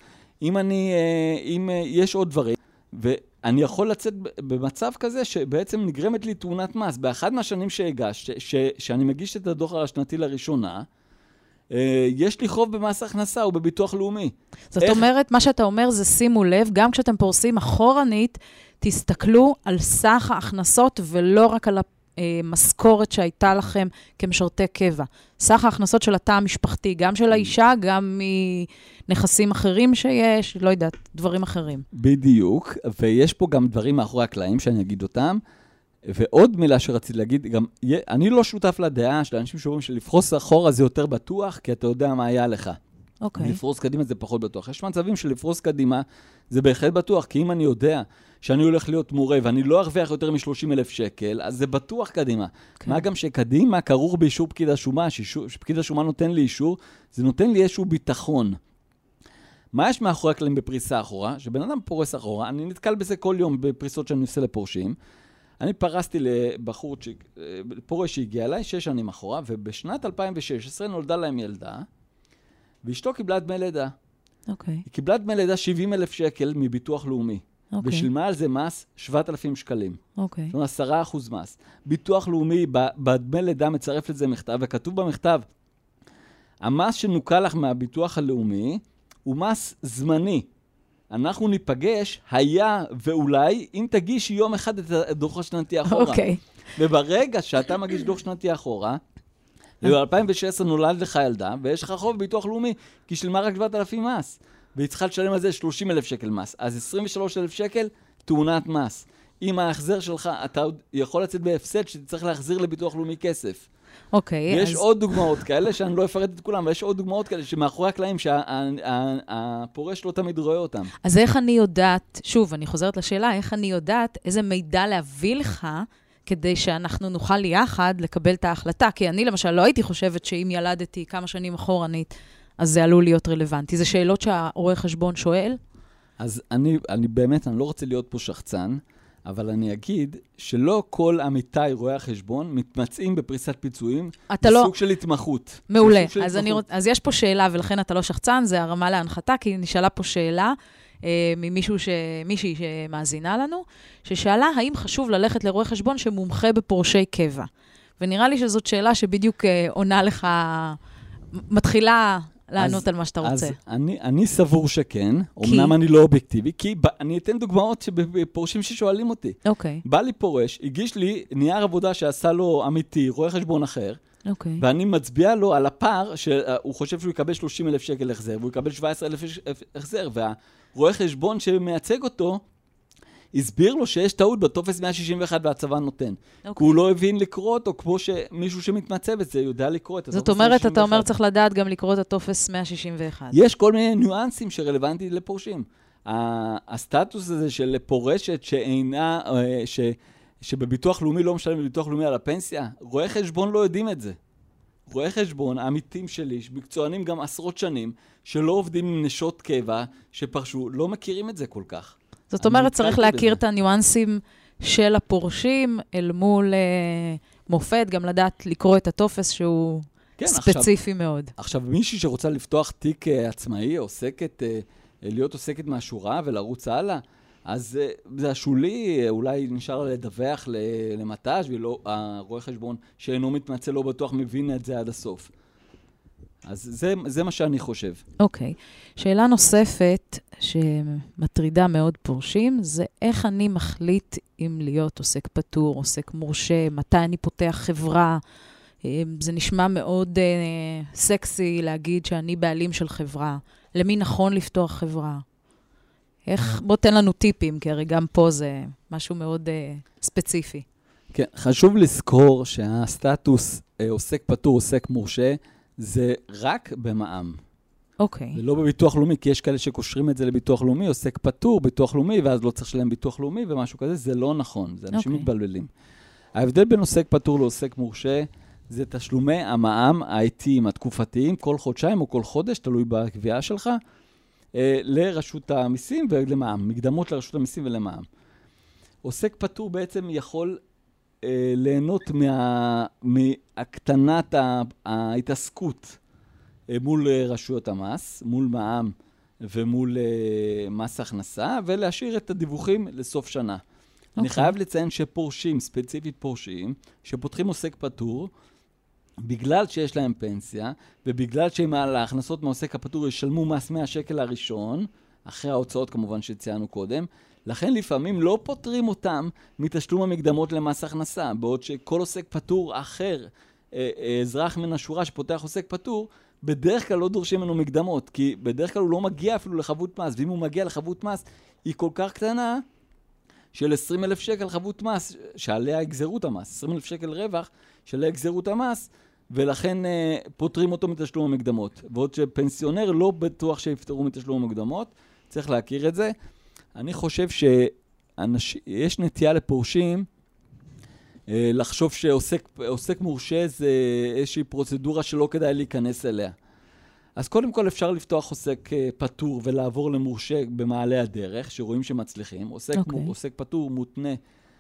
אם יש עוד דברים, ואני יכול לצאת במצב כזה שבעצם נגרמת לי תאונת מס. באחד מהשנים שהגשת, שאני מגיש את הדוח השנתי לראשונה, יש לי חוב במס הכנסה או בביטוח לאומי. זאת אומרת, מה שאתה אומר זה שימו לב, גם כשאתם פורסים אחורנית, תסתכלו על סך ההכנסות ולא רק על המשכורת שהייתה לכם כמשרתי קבע. סך ההכנסות של התא המשפחתי, גם של האישה, גם מנכסים אחרים שיש, לא יודעת, דברים אחרים. בדיוק, ויש פה גם דברים מאחורי הקלעים שאני אגיד אותם, ועוד מילה שרציתי להגיד, גם אני לא שותף לדעה של אנשים שאומרים שלפרוס אחורה זה יותר בטוח, כי אתה יודע מה היה לך. אוקיי. לפרוס קדימה זה פחות בטוח. יש מצבים שלפרוס קדימה זה בהחלט בטוח, כי אם אני יודע שאני הולך להיות מורה ואני לא ארוויח יותר מ-30,000 שקל, אז זה בטוח קדימה. כן. מה גם שקדימה כרוך באישור פקיד השומה, שפקיד השומה נותן לי אישור, זה נותן לי איזשהו ביטחון. מה יש מאחורי הקלעים בפריסה אחורה? שבן אדם פורס אחורה, אני נתקל בזה כל יום בפריסות שאני עושה לפורשים. אני פרסתי לבחור פורש שהגיע אליי 6 שנים אחורה, ובשנת 2016 נולדה להם ילדה, ואשתו קיבלה דמי לידה. אוקיי. היא קיבלה דמי לידה 70,000 שקל מביטוח לאומי. אוקיי. ושילמה על זה מס 7,000 שקלים. אוקיי. זאת אומרת 10% מס. ביטוח לאומי, בדמי לידה מצרף לזה מכתב, וכתוב במכתב, המס שנוקע לך מהביטוח הלאומי הוא מס זמני. אנחנו ניפגש, היה ואולי, אם תגיש יום אחד את הדוח השנתי אחורה. אוקיי. וברגע שאתה מגיש דוח שנתי אחורה, ב-2016 נולד לך ילדה, ויש לך חוב ביטוח לאומי, כי שילמה רק 7,000 מס. והיא צריכה לשלם על זה 30,000 שקל מס. אז 23,000 שקל, תאונת מס. אם ההחזר שלך, אתה יכול לצאת בהפסד שתצטרך להחזיר לביטוח לאומי כסף. אוקיי. ויש עוד דוגמאות כאלה, שאני לא אפרט את כולם, ויש עוד דוגמאות כאלה שמאחורי הקלעים שהפורש לא תמיד רואה אותם. אז איך אני יודעת, שוב, אני חוזרת לשאלה, איך אני יודעת איזה מידע להביא לך, כדי שאנחנו נוכל יחד לקבל את ההחלטה? כי אני למשל לא הייתי חושבת שאם ילדתי כמה שנים אחורנית, אז זה עלול להיות רלוונטי. זה שאלות שהרואה חשבון שואל? אז אני באמת, אני לא רוצה להיות פה שחצן, אבל אני אגיד שלא כל עמיתי רואי החשבון מתמצאים בפריסת פיצויים, בסוג של התמחות. מעולה. אז יש פה שאלה, ולכן אתה לא שחצן, זה הרמה להנחתה, כי נשאלה פה שאלה מישהי שמאזינה לנו, ששאלה האם חשוב ללכת לרואה חשבון שמומחה בפורשי קבע. ונראה לי שזאת שאלה שבדיוק עונה לך, מתחילה לענות על מה שאתה רוצה. אז אני סבור שכן, אמנם אני לא אובייקטיבי, כי אני אתן דוגמאות בפורשים ששואלים אותי. אוקיי. בא לי פורש, הגיש לי נייר עבודה שעשה לו אמיתי, רואה חשבון אחר, אוקיי. ואני מצביע לו על הפער שהוא חושב שהוא יקבל 30,000 שקל החזר, והוא יקבל 17,000 החזר, והרואה חשבון שמייצג אותו, הסביר לו שיש טעות בטופס 161 והצבא נותן. כי הוא לא הבין לקרוא אותו, כמו שמישהו שמתמצא בזה יודע לקרוא את הטופס 161. זאת אומרת, אתה אומר צריך לדעת גם לקרוא את הטופס 161. יש כל מיני ניואנסים שרלוונטיים לפורשים. הסטטוס הזה של פורשת שאינה, שבביטוח לאומי לא משלם בביטוח לאומי על הפנסיה, רואי חשבון לא יודעים את זה. רואי חשבון, העמיתים שלי, מקצוענים גם עשרות שנים, שלא עובדים עם נשות קבע, שפרשו, לא מכירים את זה כל כך. זאת אומרת, צריך להכיר את הניואנסים של הפורשים אל מול מופת, גם לדעת לקרוא את הטופס שהוא ספציפי מאוד. עכשיו, מישהי שרוצה לפתוח תיק עצמאי, להיות עוסקת מהשורה ולרוץ הלאה, אז זה השולי, אולי נשאר לדווח למט"ש, והרואה חשבון שאינו מתמצא לא בטוח מבין את זה עד הסוף. אז זה מה שאני חושב. אוקיי. שאלה נוספת שמטרידה מאוד פורשים, זה איך אני מחליט אם להיות עוסק פטור, עוסק מורשה, מתי אני פותח חברה. זה נשמע מאוד סקסי להגיד שאני בעלים של חברה. למי נכון לפתוח חברה? בוא תן לנו טיפים, כי הרי גם פה זה משהו מאוד ספציפי. כן, חשוב לזכור שהסטטוס עוסק פטור, עוסק מורשה, זה רק במע"מ. אוקיי. ולא בביטוח לאומי, כי יש כאלה שקושרים את זה לביטוח לאומי, עוסק פטור, ביטוח לאומי, ואז לא צריך לשלם ביטוח לאומי ומשהו כזה, זה לא נכון, זה אנשים מתבלבלים. ההבדל בין עוסק פטור לעוסק מורשה, זה תשלומי המע"מ האיטיים, התקופתיים, כל חודשיים או כל חודש, תלוי בקביעה שלך, לרשות המיסים ולמע"מ, מקדמות לרשות המיסים ולמע"מ. עוסק פטור בעצם יכול ליהנות מהקטנת ההתעסקות מול רשויות המס, מול מע"מ ומול מס הכנסה, ולהשאיר את הדיווחים לסוף שנה. אני חייב לציין שפורשים, ספציפית פורשים, שפותחים עוסק פטור, בגלל שיש להם פנסיה, ובגלל שהם על ההכנסות מהעוסק הפטור ישלמו מס 100 שקל הראשון, אחרי ההוצאות כמובן שציינו קודם, לכן לפעמים לא פותרים אותם מתשלום המקדמות למס הכנסה, בעוד שכל עוסק פטור אחר, אזרח מן השורה שפותח עוסק פטור, בדרך כלל לא דורשים ממנו מקדמות, כי בדרך כלל הוא לא מגיע אפילו לחבות מס, ואם הוא מגיע לחבות מס, היא כל כך קטנה, של 20,000 שקל חבות מס, שעליה יגזרו את המס, 20,000 שקל רווח, שעליה יגזרו את המס, ולכן פותרים אותו מתשלום המקדמות. ועוד שפנסיונר לא בטוח שיפתרו מתשלום המקדמות, צריך להכיר את זה. אני חושב שיש נטייה לפורשים לחשוב שעוסק מורשה זה איזושהי פרוצדורה שלא כדאי להיכנס אליה. אז קודם כל אפשר לפתוח עוסק פטור ולעבור למורשה במעלה הדרך, שרואים שמצליחים. עוסק פטור מותנה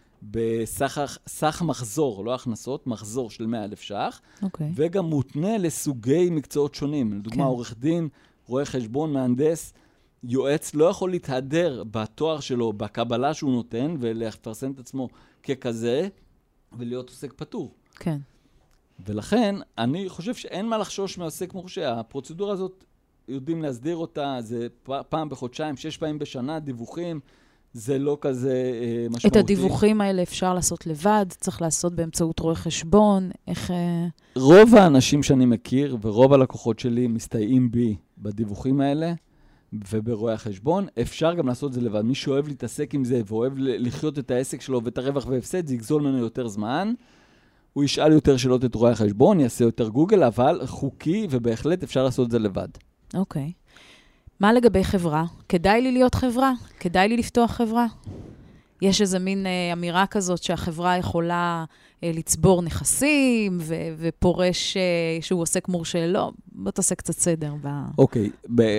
בסך מחזור, לא הכנסות, מחזור של 100,000 ש"ח, וגם מותנה לסוגי מקצועות שונים. לדוגמה, עורך דין, רואה חשבון, מהנדס, יועץ לא יכול להתהדר בתואר שלו, בקבלה שהוא נותן, ולפרסם את עצמו ככזה, ולהיות עוסק פטור. כן. ולכן, אני חושב שאין מה לחשוש מעוסק מורשה. הפרוצדורה הזאת, יודעים להסדיר אותה, זה פעם בחודשיים, 6 פעמים בשנה, דיווחים, זה לא כזה משמעותי. את הדיווחים האלה אפשר לעשות לבד, צריך לעשות באמצעות רואה חשבון, איך... רוב האנשים שאני מכיר, ורוב הלקוחות שלי מסתייעים בי בדיווחים האלה, וברואי החשבון, אפשר גם לעשות את זה לבד. מי שאוהב להתעסק עם זה, ואוהב לחיות את העסק שלו, ואת הרווח והפסד, זה יגזול ממנו יותר זמן. הוא ישאל יותר שאלות את רואי החשבון, יעשה יותר גוגל, אבל חוקי, ובהחלט אפשר לעשות את זה לבד. אוקיי. מה לגבי חברה? כדאי לי להיות חברה? כדאי לי לפתוח חברה? יש איזה מין אמירה כזאת שהחברה יכולה לצבור נכסים, ופורש שהוא עוסק מורשה. לא, בוא תעשה קצת סדר. אוקיי.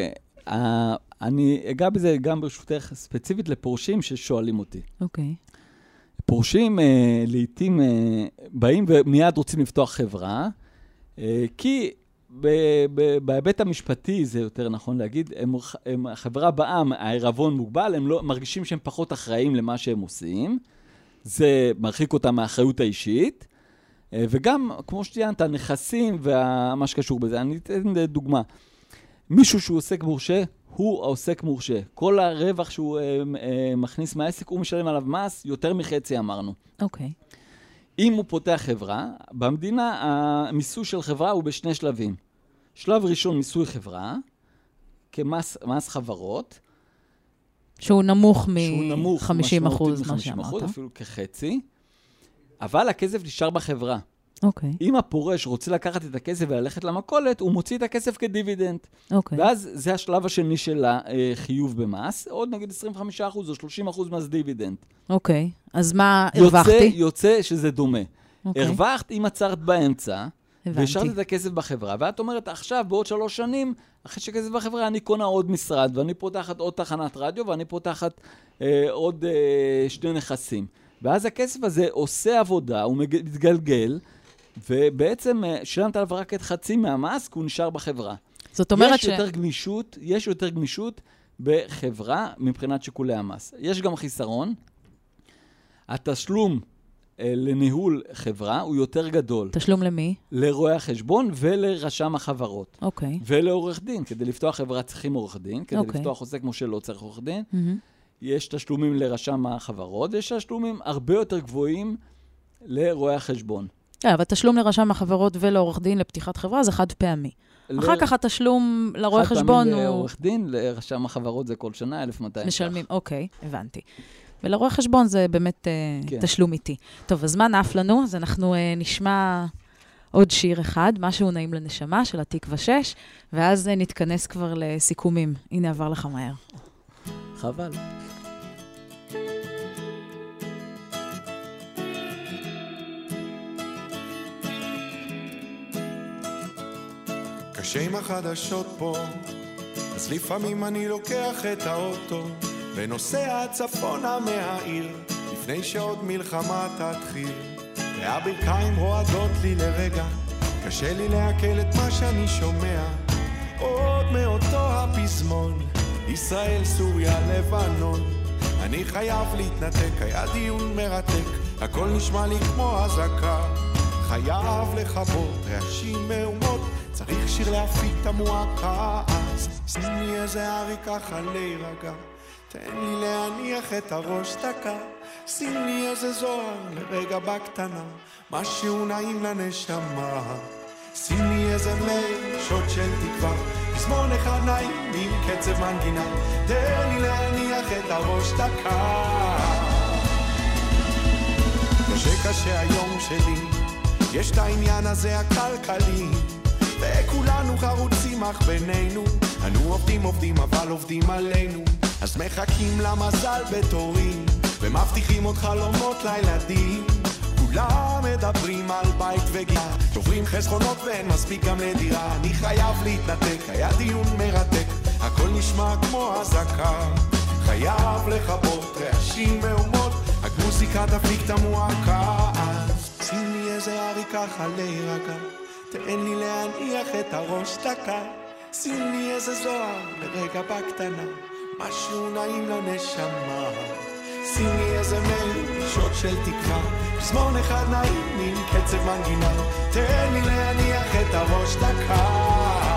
אני אגע בזה גם ברשותך ספציפית לפורשים ששואלים אותי. אוקיי. פורשים לעתים באים ומיד רוצים לפתוח חברה, כי בהיבט המשפטי, זה יותר נכון להגיד, החברה בעם, העירבון מוגבל, הם לא מרגישים שהם פחות אחראים למה שהם עושים, זה מרחיק אותם מהאחריות האישית, וגם, כמו שציינת, הנכסים ומה שקשור בזה. אני אתן דוגמה. מישהו שהוא עוסק מורשה, הוא העוסק מורשה. כל הרווח שהוא מכניס מהעסק, הוא משלם עליו מס, יותר מחצי אמרנו. אוקיי. אם הוא פותח חברה, במדינה המיסוי של חברה הוא בשני שלבים. שלב ראשון מיסוי חברה, כמס חברות. שהוא נמוך מ-50%, מה שאמרת. אפילו כחצי. אבל הכסף נשאר בחברה. אוקיי. אם הפורש רוצה לקחת את הכסף וללכת למכולת, הוא מוציא את הכסף כדיבידנד. אוקיי. ואז זה השלב השני של החיוב במס, עוד נגיד 25% או 30% מס דיבידנד. אוקיי. אז מה הרווחתי? יוצא שזה דומה. אוקיי. הרווחת אם עצרת באמצע, והשארת את הכסף בחברה, ואת אומרת, עכשיו, בעוד 3 שנים, אחרי שכסף בחברה, אני קונה עוד משרד, ואני פותחת עוד תחנת רדיו, ואני פותחת עוד 2 נכסים. ואז הכסף הזה עושה עבודה, הוא מתגלגל, ובעצם שילמת עליו רק את חצי מהמס, כי הוא נשאר בחברה. זאת אומרת יש יותר גמישות בחברה מבחינת שיקולי המס. יש גם חיסרון. התשלום לניהול חברה הוא יותר גדול. תשלום למי? לרואי החשבון ולרשם החברות. אוקיי. ולעורך דין. כדי לפתוח חברה צריכים עורך דין. כדי לפתוח עוסק מורשה לא צריך עורך דין. יש תשלומים לרשם החברות, יש תשלומים הרבה יותר גבוהים לרואי החשבון. אבל תשלום לרשם החברות ולעורך דין לפתיחת חברה זה חד פעמי. אחר כך התשלום לרואי חשבון הוא... חד פעמי לעורך דין, לרשם החברות זה כל שנה 1,200. משלמים, אוקיי, הבנתי. ולרואי חשבון זה באמת תשלום איתי. טוב, הזמן עף לנו, אז אנחנו נשמע עוד שיר אחד, משהו נעים לנשמה של התקווה 6, ואז נתכנס כבר לסיכומים. הנה עבר לך מהר. חבל. קשה עם החדשות פה, אז לפעמים אני לוקח את האוטו ונוסע צפונה מהעיר לפני שעוד מלחמה תתחיל, והברכיים רועדות לי לרגע, קשה לי לעכל את מה שאני שומע, עוד מאותו הפזמון, ישראל, סוריה, לבנון. אני חייב להתנתק, היה דיון מרתק, הכל נשמע לי כמו הזקה, חייב לחבור רעשים מהומות, צריך שיר להפיק את המועקה, אז שים לי איזה ארי ככה להירגע, תן לי להניח את הראש דקה, שים לי איזה זוהר לרגע בקטנה, משהו נעים לנשמה, שים לי איזה מייל, שוט של תקווה, פזמון אחד נעים עם קצב מנגינה, תן לי להניח את הראש דקה. קשה היום שלי, יש את העניין הזה הכלכלי, וכולנו חרוצים אך בינינו, אנו עובדים אבל עובדים עלינו, אז מחכים למזל בתורים, ומבטיחים עוד חלומות לילדים, כולם מדברים על בית וגירה, שוברים חסכונות ואין מספיק גם לדירה, אני חייב להתנתק, היה דיון מרתק, הכל נשמע כמו הזקה, חייב לחבות רעשים מהומות, רק מוזיקה תפיק את המועקה, אז שים לי איזה ארי ככה להירגע, תן לי להניח את הראש דקה, שים לי איזה זוהר לרגע בקטנה, משהו נעים לנשמה, שים לי איזה מייל, שוט של תקווה, פזמון אחד נעים עם קצב מנגינה, תן לי להניח את הראש דקה.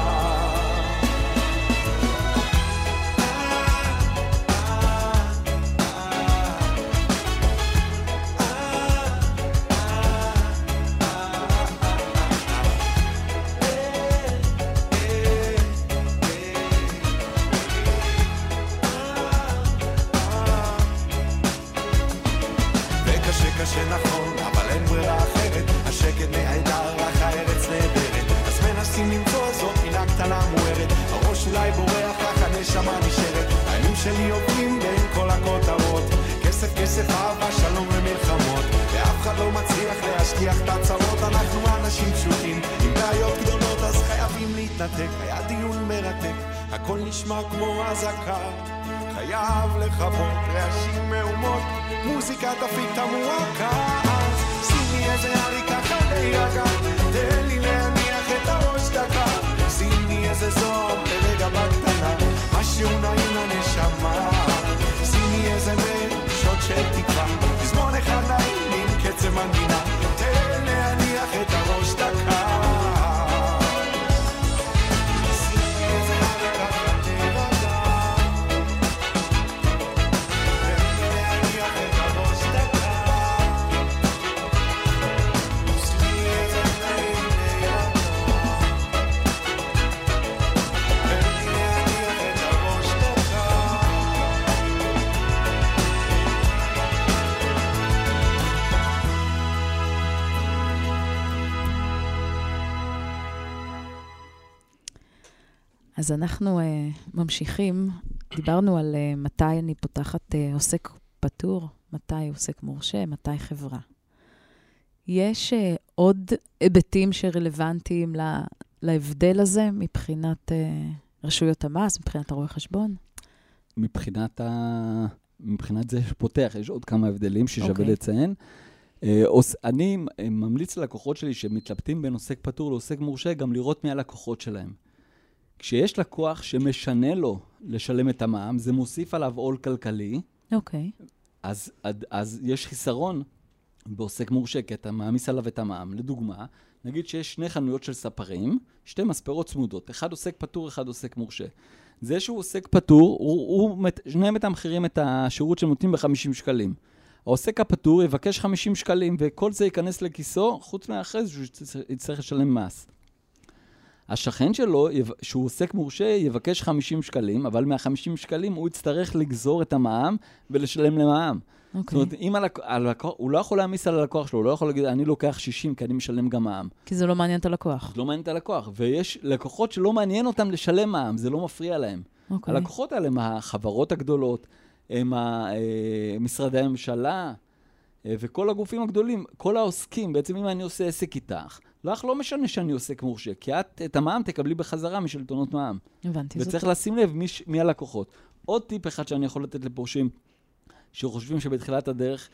שנכון, אבל אין ברירה אחרת, השקט נהדר, רק הארץ נהדרת, אז מנסים למצוא זאת פינה קטנה מוארת, הראש אולי בורח, רק הנשמה נשארת, הימים שלי עוברים בין כל הכותרות, כסף כסף, אהבה, שלום ומלחמות, ואף אחד לא מצליח להשכיח את הצרות, אנחנו אנשים פשוטים, עם בעיות גדולות, אז חייבים להתנתק, היה דיון מרתק, הכל נשמע כמו הזקה, חייב לחבות רעשים מהומות, מוזיקה תפיק את המועקה, אז שים לי איזה ארי ככה להירגע, תן לי להניח את הראש דקה, שים לי איזה זוהר לרגע בקטנה, משהו נעים לנשמה, שים לי איזה מייל, שוט של תקווה, פזמון אחד נעים עם קצב מנגינה, תן להניח את הראש דקה. אז אנחנו ממשיכים, דיברנו על מתי אני פותחת עוסק פטור, מתי עוסק מורשה, מתי חברה. יש עוד היבטים שרלוונטיים להבדל הזה מבחינת רשויות המס, מבחינת הרואי חשבון? מבחינת זה שפותח, יש עוד כמה הבדלים ששווה לציין. אני ממליץ ללקוחות שלי שמתלבטים בין עוסק פטור לעוסק מורשה, גם לראות מי הלקוחות שלהם. כשיש לקוח שמשנה לו לשלם את המע"מ, זה מוסיף עליו עול כלכלי. אוקיי. אז יש חיסרון בעוסק מורשה, כי אתה מעמיס עליו את המע"מ. לדוגמה, נגיד שיש 2 חנויות של ספרים, 2 מספרות צמודות, אחד עוסק פטור, אחד עוסק מורשה. זה שהוא עוסק פטור, שניהם מתמחרים את השירות שנותנים ב-50 שקלים. העוסק הפטור יבקש 50 שקלים, וכל זה ייכנס לכיסו, חוץ מאחרי זה שהוא יצטרך לשלם מס. השכן שלו, שהוא עוסק מורשה, יבקש 50 שקלים, אבל מה-50 שקלים הוא יצטרך לגזור את המע"מ ולשלם למע"מ. זאת אומרת, אם הוא לא יכול להעמיס על הלקוח שלו, הוא לא יכול להגיד, אני לוקח 60 כי אני משלם גם מע"מ. כי זה לא מעניין את הלקוח. זה לא מעניין את הלקוח, ויש לקוחות שלא מעניין אותם לשלם מע"מ, זה לא מפריע להם. הלקוחות האלה הם החברות הגדולות, הם משרדי הממשלה, וכל הגופים הגדולים, כל העוסקים, בעצם אם אני עושה עסק איתך, לא משנה שאני עוסק מורשה, כי את המע"מ תקבלי בחזרה משלטונות מע"מ. הבנתי. וצריך לשים לב מי הלקוחות. עוד טיפ אחד שאני יכול לתת לפורשים, שחושבים שבתחילת הדרך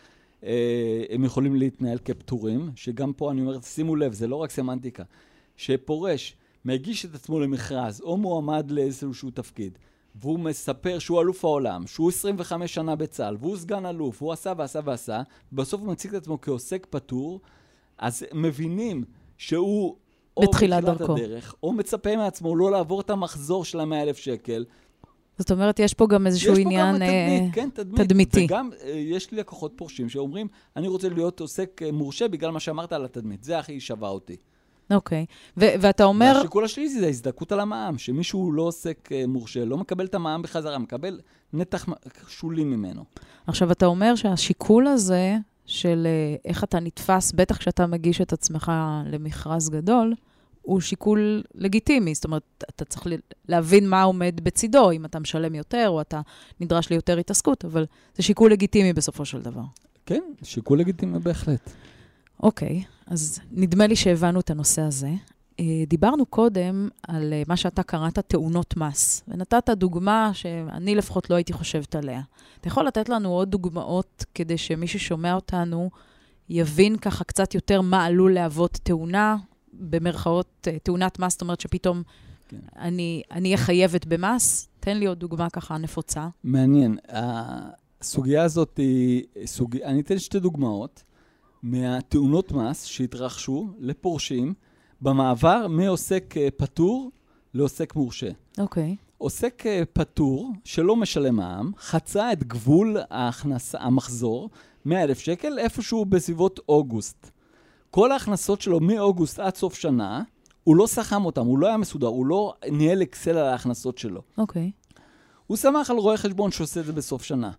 הם יכולים להתנהל כפטורים, שגם פה אני אומר, שימו לב, זה לא רק סמנטיקה, שפורש מגיש את עצמו למכרז, או מועמד לאיזשהו תפקיד, והוא מספר שהוא אלוף העולם, שהוא 25 שנה בצה"ל, והוא סגן אלוף, הוא עשה ועשה ועשה, בסוף הוא מציג את עצמו כעוסק פטור, אז מבינים שהוא או בתחילת הדרך, או מצפה מעצמו לא לעבור את המחזור של 100,000 שקל. זאת אומרת, יש פה גם איזשהו עניין תדמיתי. וגם יש לי לקוחות פורשים שאומרים, אני רוצה להיות עוסק מורשה בגלל מה שאמרת על התדמית. זה הכי שווה אותי. אוקיי. ואתה אומר... והשיקול השלישי זה הזדקות על המע"מ, שמישהו לא עוסק מורשה, לא מקבל את המע"מ בחזרה, מקבל נתח שולי ממנו. עכשיו, אתה אומר שהשיקול הזה של איך אתה נתפס, בטח כשאתה מגיש את עצמך למכרז גדול, הוא שיקול לגיטימי. זאת אומרת, אתה צריך להבין מה עומד בצידו, אם אתה משלם יותר או אתה נדרש ליותר התעסקות, אבל זה שיקול לגיטימי בסופו של דבר. כן, שיקול לגיטימי בהחלט. אוקיי, אז נדמה לי שהבנו את הנושא הזה. דיברנו קודם על מה שאתה קראת תאונות מס, ונתת דוגמה שאני לפחות לא הייתי חושבת עליה. אתה יכול לתת לנו עוד דוגמאות כדי שמי ששומע אותנו יבין ככה קצת יותר מה עלול להוות תאונה, במרכאות תאונת מס, זאת אומרת שפתאום כן. אני אהיה חייבת במס? תן לי עוד דוגמה ככה נפוצה. מעניין. הסוגיה הזאת היא, אני אתן 2 דוגמאות מהתאונות מס שהתרחשו לפורשים במעבר מעוסק פטור לעוסק מורשה. אוקיי. עוסק פטור שלא משלם מע"מ, חצה את גבול המחזור 100,000 שקל איפשהו בסביבות אוגוסט. כל ההכנסות שלו מאוגוסט עד סוף שנה, הוא לא סכם אותם, הוא לא היה מסודר, הוא לא ניהל אקסל על ההכנסות שלו. אוקיי. הוא שמח על רואה חשבון שעושה את זה בסוף שנה.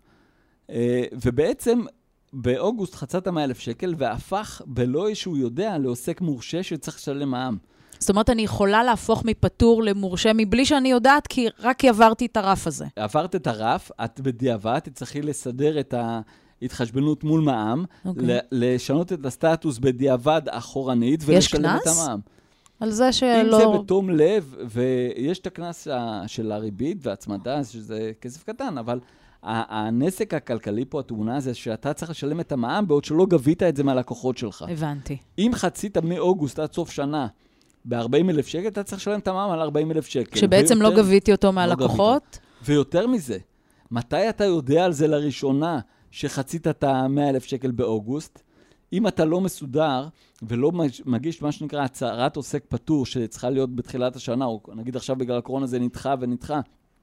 ובעצם באוגוסט חצת 100,000 שקל, והפך בלא איזשהו יודע לעוסק מורשה שצריך לשלם מע"מ. זאת אומרת, אני יכולה להפוך מפטור למורשה מבלי שאני יודעת, כי רק עברתי את הרף הזה. עברת את הרף, את בדיעבד, תצטרכי לסדר את ההתחשבנות מול מע"מ, לשנות את הסטטוס בדיעבד אחורנית, ולשלם את המע"מ. על זה שלא... אם זה בתום לב, ויש את הכנס של הריבית והצמדה, שזה כסף קטן, אבל הנזק הכלכלי פה, התאונה זה שאתה צריך לשלם את המע"מ, בעוד שלא גבית את זה מהלקוחות שלך. הבנתי. אם חצית מאוגוסט עד סוף שנה, ב-40,000 שקל, אתה צריך לשלם את המע"מ על 40,000 שקל. שבעצם לא גביתי אותו מהלקוחות? ויותר מזה, מתי אתה יודע על זה לראשונה שחצית את ה-100,000 שקל באוגוסט? אם אתה לא מסודר ולא מגיש מה שנקרא הצהרת עוסק פטור, שצריכה להיות בתחילת השנה, או נגיד עכשיו בגלל הקורונה זה נדחה ונדחה,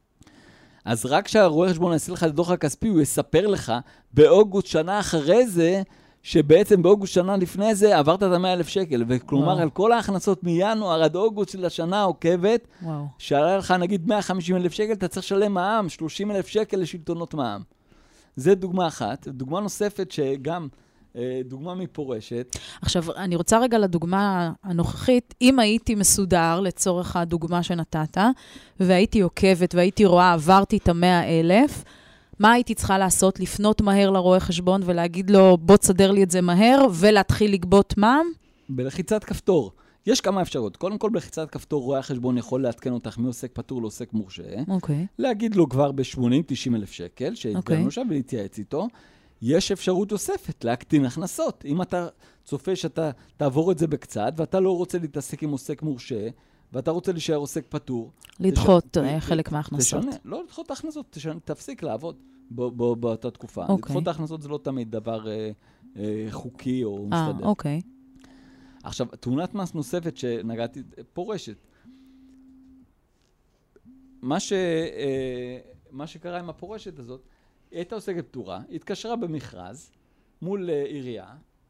אז רק כשהרואה חשבון יעשה לך את הדוח הכספי, הוא יספר לך באוגוסט שנה אחרי זה, שבעצם באוגוסט שנה לפני זה עברת את ה-100,000 שקל, וכלומר על כל ההכנסות מינואר עד אוגוסט של השנה העוקבת, שעלה לך נגיד 150,000 שקל, אתה צריך לשלם מע"מ, 30,000 שקל לשלטונות מע"מ. זה דוגמה אחת. דוגמה נוספת שגם דוגמה מפורשת. עכשיו, אני רוצה רגע לדוגמה הנוכחית, אם הייתי מסודר לצורך הדוגמה שנתת, והייתי עוקבת והייתי רואה, עברתי את 100,000, מה הייתי צריכה לעשות? לפנות מהר לרואה חשבון ולהגיד לו, בוא תסדר לי את זה מהר, ולהתחיל לגבות מע"מ? בלחיצת כפתור. יש כמה אפשרות. קודם כל, בלחיצת כפתור, רואה החשבון יכול להתקן אותך מעוסק פטור לעוסק מורשה. אוקיי. להגיד לו כבר ב-80-90,000 שקל, שהתגלנו שם ולהתייעץ איתו. יש אפשרות נוספת להקטין הכנסות. אם אתה צופה שאתה תעבור את זה בקצת, ואתה לא רוצה להתעסק עם עוסק מורשה, ואתה רוצה להישאר עוסק פטור. לדחות חלק מההכנסות. לא לדחות את ההכנסות, תפסיק לעבוד באותה תקופה. לדחות את ההכנסות זה לא תמיד דבר חוקי או מסתדר. אוקיי. עכשיו, תאונת מס נוספת שנגעתי, פורשת. מה שקרה עם הפורשת הזאת, הייתה עוסקת פטורה, התקשרה במכרז מול עירייה,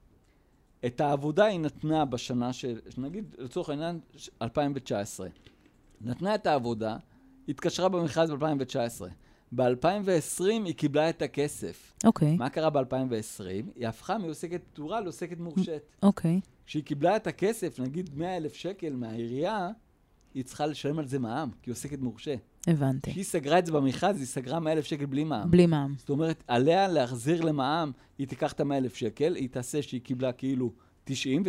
את העבודה היא נתנה בשנה נגיד לצורך העניין 2019. נתנה את העבודה, התקשרה במכרז ב-2019. ב-2020 היא קיבלה את הכסף. אוקיי. מה קרה ב-2020? היא הפכה מעוסקת פטורה לעוסקת מורשת. אוקיי. כשהיא קיבלה את הכסף, נגיד 100,000 שקל מהעירייה, היא צריכה לשלם על זה מע"מ, כי היא עוסקת מורשה. הבנתי. כשהיא סגרה את זה במכרז, היא סגרה 100,000 שקל בלי מע"מ. בלי מע"מ. זאת אומרת, עליה להחזיר למע"מ, היא תיקח את 100,000 שקל, היא תעשה שהיא קיבלה כאילו 90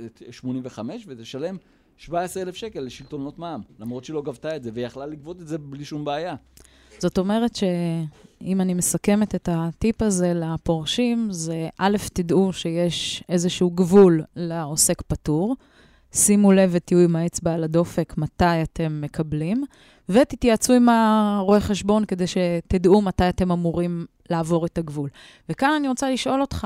85 ותשלם 17,000 שקל לשלטונות מע"מ, למרות שהיא לא גבתה את זה, והיא יכלה לגבות את זה בלי שום בעיה. זאת אומרת שאם אני מסכמת את הטיפ הזה לפורשים, זה א', תדעו שיש איזשהו גבול לעוסק פטור, שימו לב ותהיו עם האצבע על הדופק מתי אתם מקבלים, ותתייעצו עם הרואה חשבון כדי שתדעו מתי אתם אמורים לעבור את הגבול. וכאן אני רוצה לשאול אותך,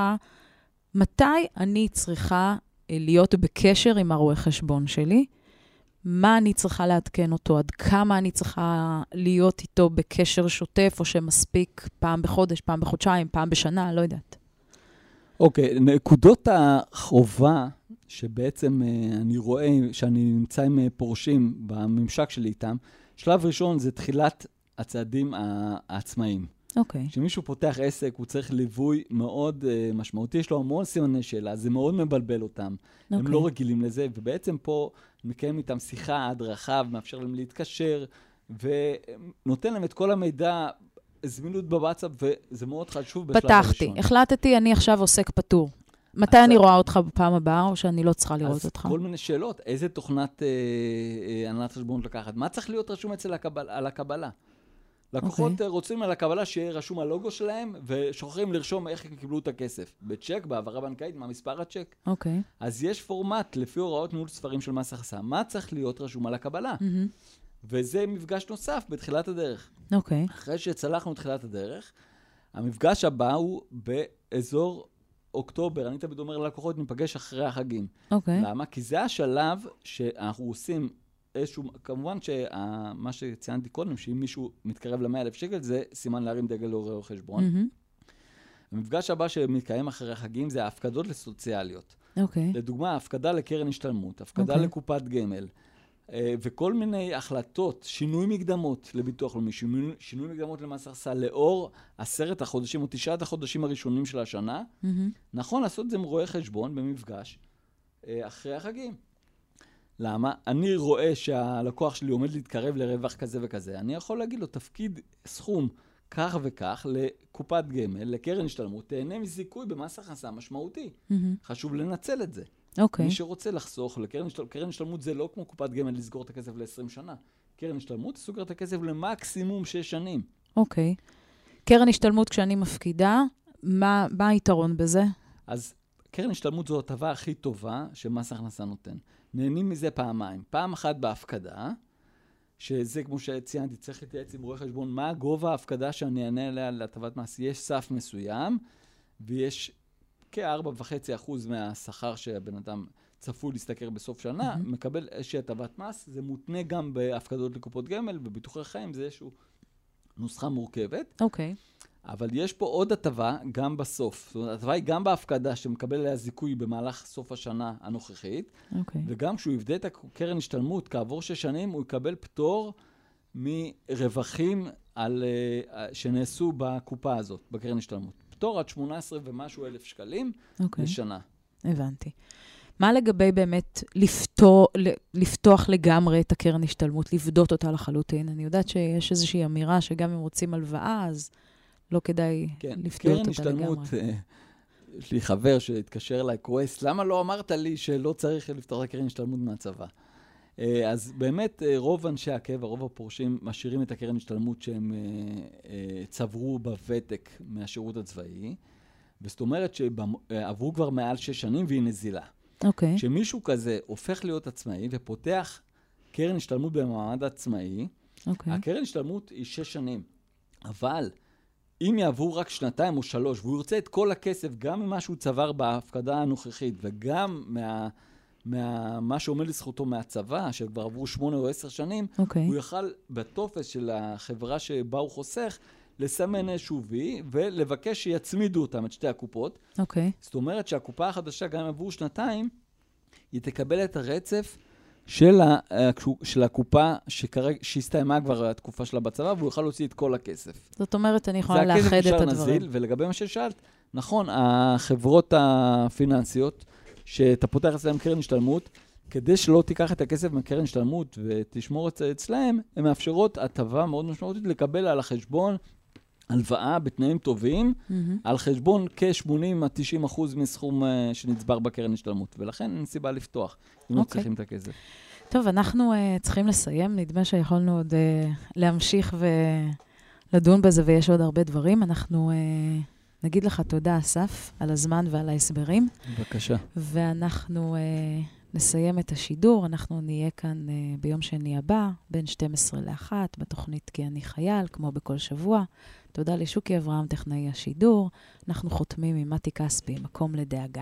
מתי אני צריכה להיות בקשר עם הרואה חשבון שלי? מה אני צריכה לעדכן אותו? עד כמה אני צריכה להיות איתו בקשר שוטף, או שמספיק פעם בחודש, פעם בחודשיים, פעם בשנה, לא יודעת. אוקיי, נקודות החובה שבעצם אני רואה שאני נמצא עם פורשים בממשק שלי איתם, שלב ראשון זה תחילת הצעדים העצמאיים. אוקיי. כשמישהו פותח עסק, הוא צריך ליווי מאוד משמעותי, יש לו המון סימני שאלה, זה מאוד מבלבל אותם. הם לא רגילים לזה, ובעצם פה מקיים איתם שיחה, הדרכה, מאפשר להם להתקשר, ונותן להם את כל המידע, זמינות בוואטסאפ, וזה מאוד חשוב בשלב הראשון. פתחתי, החלטתי, אני עכשיו עוסק פטור. מתי אני רואה אותך בפעם הבאה, או שאני לא צריכה לראות אותך? אז כל מיני שאלות, איזה תוכנת הנהלת חשבון לקחת? מה צריך להיות רשום על הקבלה? לקוחות רוצים על הקבלה שיהיה רשום הלוגו שלהם, ושוכחים לרשום איך הם קיבלו את הכסף. בצ'ק, בעברה בנקאית, מה מספר הצ'ק. אוקיי. אז יש פורמט לפי הוראות ניהול ספרים של מס הכנסה. מה צריך להיות רשום על הקבלה? וזה מפגש נוסף בתחילת הדרך. אוקיי. אחרי שצלחנו את תחילת הדרך, המפגש הבא הוא באזור אוקטובר. אני תמיד אומר ללקוחות, ניפגש אחרי החגים. אוקיי. למה? כי זה השלב שאנחנו עושים איזשהו, כמובן שמה שציינתי קודם, שאם מישהו מתקרב ל100,000 שקל, זה סימן להרים דגל להורי חשבון. המפגש הבא שמתקיים אחרי החגים זה ההפקדות לסוציאליות. אוקיי. לדוגמה, הפקדה לקרן השתלמות, הפקדה לקופת גמל, וכל מיני החלטות, שינוי מקדמות לביטוח לאומי, שינוי מקדמות למס הכנסה לאור 10 החודשים או 9 החודשים הראשונים של השנה, נכון לעשות את זה עם רואה חשבון במפגש אחרי החגים. למה? אני רואה שהלקוח שלי עומד להתקרב לרווח כזה וכזה, אני יכול להגיד לו, תפקיד סכום כך וכך לקופת גמל, לקרן השתלמות, תהנה מזיכוי במס הכנסה משמעותי. חשוב לנצל את זה. אוקיי. מי שרוצה לחסוך לקרן השתלמות זה לא כמו קופת גמל לסגור את הכסף ל-20 שנה. קרן השתלמות סוגר את הכסף למקסימום 6 שנים. אוקיי. קרן השתלמות כשאני מפקידה, מה היתרון בזה? אז קרן השתלמות זו הטבה הכי טובה שמס הכנסה נותן. נהנים מזה פעמיים. פעם אחת בהפקדה, שזה כמו שציינתי, צריך להתייעץ עם רואה חשבון, מה גובה ההפקדה שאני אענה עליה להטבת מס. יש סף מסוים, ויש כ-4.5% מהשכר שהבן אדם צפוי להסתכר בסוף שנה, מקבל איזושהי הטבת מס, זה מותנה גם בהפקדות לקופות גמל, בביטוחי חיים, זה איזושהי נוסחה מורכבת. אוקיי. אבל יש פה עוד הטבה גם בסוף. זאת אומרת, הטבה היא גם בהפקדה שמקבל עליה זיכוי במהלך סוף השנה הנוכחית, וגם כשהוא יבדה את הקרן השתלמות כעבור 6 שנים, הוא יקבל פטור מרווחים שנעשו בקופה הזאת, בקרן השתלמות. פטור עד 18 ומשהו אלף שקלים לשנה. הבנתי. מה לגבי באמת לפתוח לגמרי את הקרן השתלמות, לבדות אותה לחלוטין? אני יודעת שיש איזושהי אמירה שגם אם רוצים הלוואה, אז לא כדאי לפתות אותה לגמרי. קרן השתלמות, יש לי חבר שהתקשר אליי כועס, למה לא אמרת לי שלא צריך לפתוח את הקרן השתלמות מהצבא? אז באמת רוב אנשי הקבע, רוב הפורשים, משאירים את הקרן השתלמות שהם צברו בוותק מהשירות הצבאי, וזאת אומרת שעברו כבר מעל 6 שנים והיא נזילה. אוקיי. כשמישהו כזה הופך להיות עצמאי ופותח קרן השתלמות במעמד עצמאי. אוקיי. הקרן השתלמות היא 6 שנים, אבל אם יעברו רק 2 או 3, והוא ירצה את כל הכסף, גם ממה שהוא צבר בהפקדה הנוכחית, וגם מה שעומד לזכותו מהצבא, שכבר עברו 8 או 10 שנים, הוא יוכל בטופס של החברה שבה הוא חוסך, לסמן איזשהו וי, ולבקש שיצמידו אותם, את שתי הקופות. אוקיי. זאת אומרת שהקופה החדשה, גם עברו 2, היא תקבל את הרצף של הקופה שהסתיימה כבר התקופה שלה בצבא, והוא יוכל להוציא את כל הכסף. זאת אומרת, אני יכולה לאחד את הדברים. נזיל, ולגבי מה ששאלת, נכון, החברות הפיננסיות, שאתה פותח אצלהם קרן השתלמות, כדי שלא תיקח את הכסף מקרן השתלמות ותשמור אצלהם, הן מאפשרות הטבה מאוד משמעותית לקבל על החשבון הלוואה בתנאים טובים, על חשבון כ-80-90% מסכום שנצבר בקרן השתלמות, ולכן אין סיבה לפתוח, אם לא צריכים את הכסף. טוב, אנחנו צריכים לסיים, נדמה שיכולנו עוד להמשיך ולדון בזה, ויש עוד הרבה דברים. אנחנו נגיד לך תודה, אסף, על הזמן ועל ההסברים. בבקשה. ואנחנו נסיים את השידור, אנחנו נהיה כאן ביום שני הבא, בין 12 ל-1, בתוכנית כי אני חייל, כמו בכל שבוע. תודה לשוקי אברהם, טכנאי השידור. אנחנו חותמים עם מתי כספי, מקום לדאגה.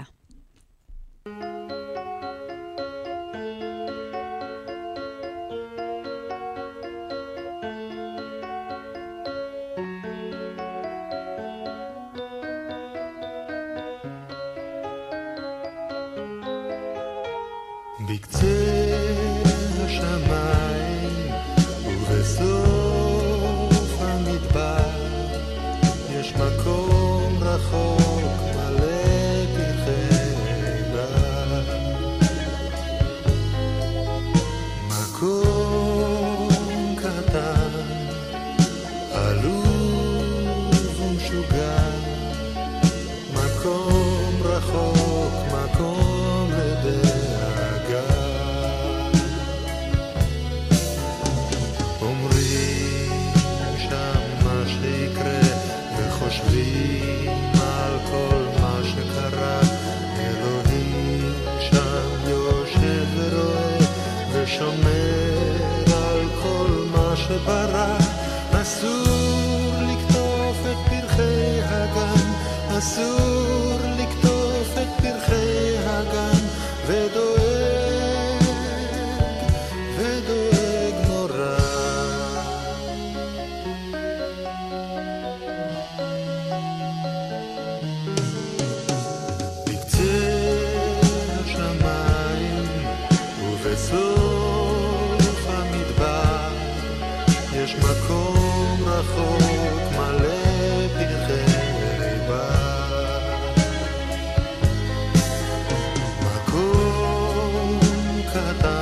בקצה השמיים ובסוף המדבר יש מקום רחוק מלא פרחי בר, מקום קטן עלוב ומשוגע, מקום רחוק, מקום לדרך. חושבים על כל מה שקרה, אלוהים שם יושב ורואה ושומר על כל מה שברא. אסור לקטוף את פרחי הגן, אסור לקטוף את פרחי הגן, ודואג נורא. בסוף המדבר יש מקום רחוק מלא פרחי בר, מקום קטן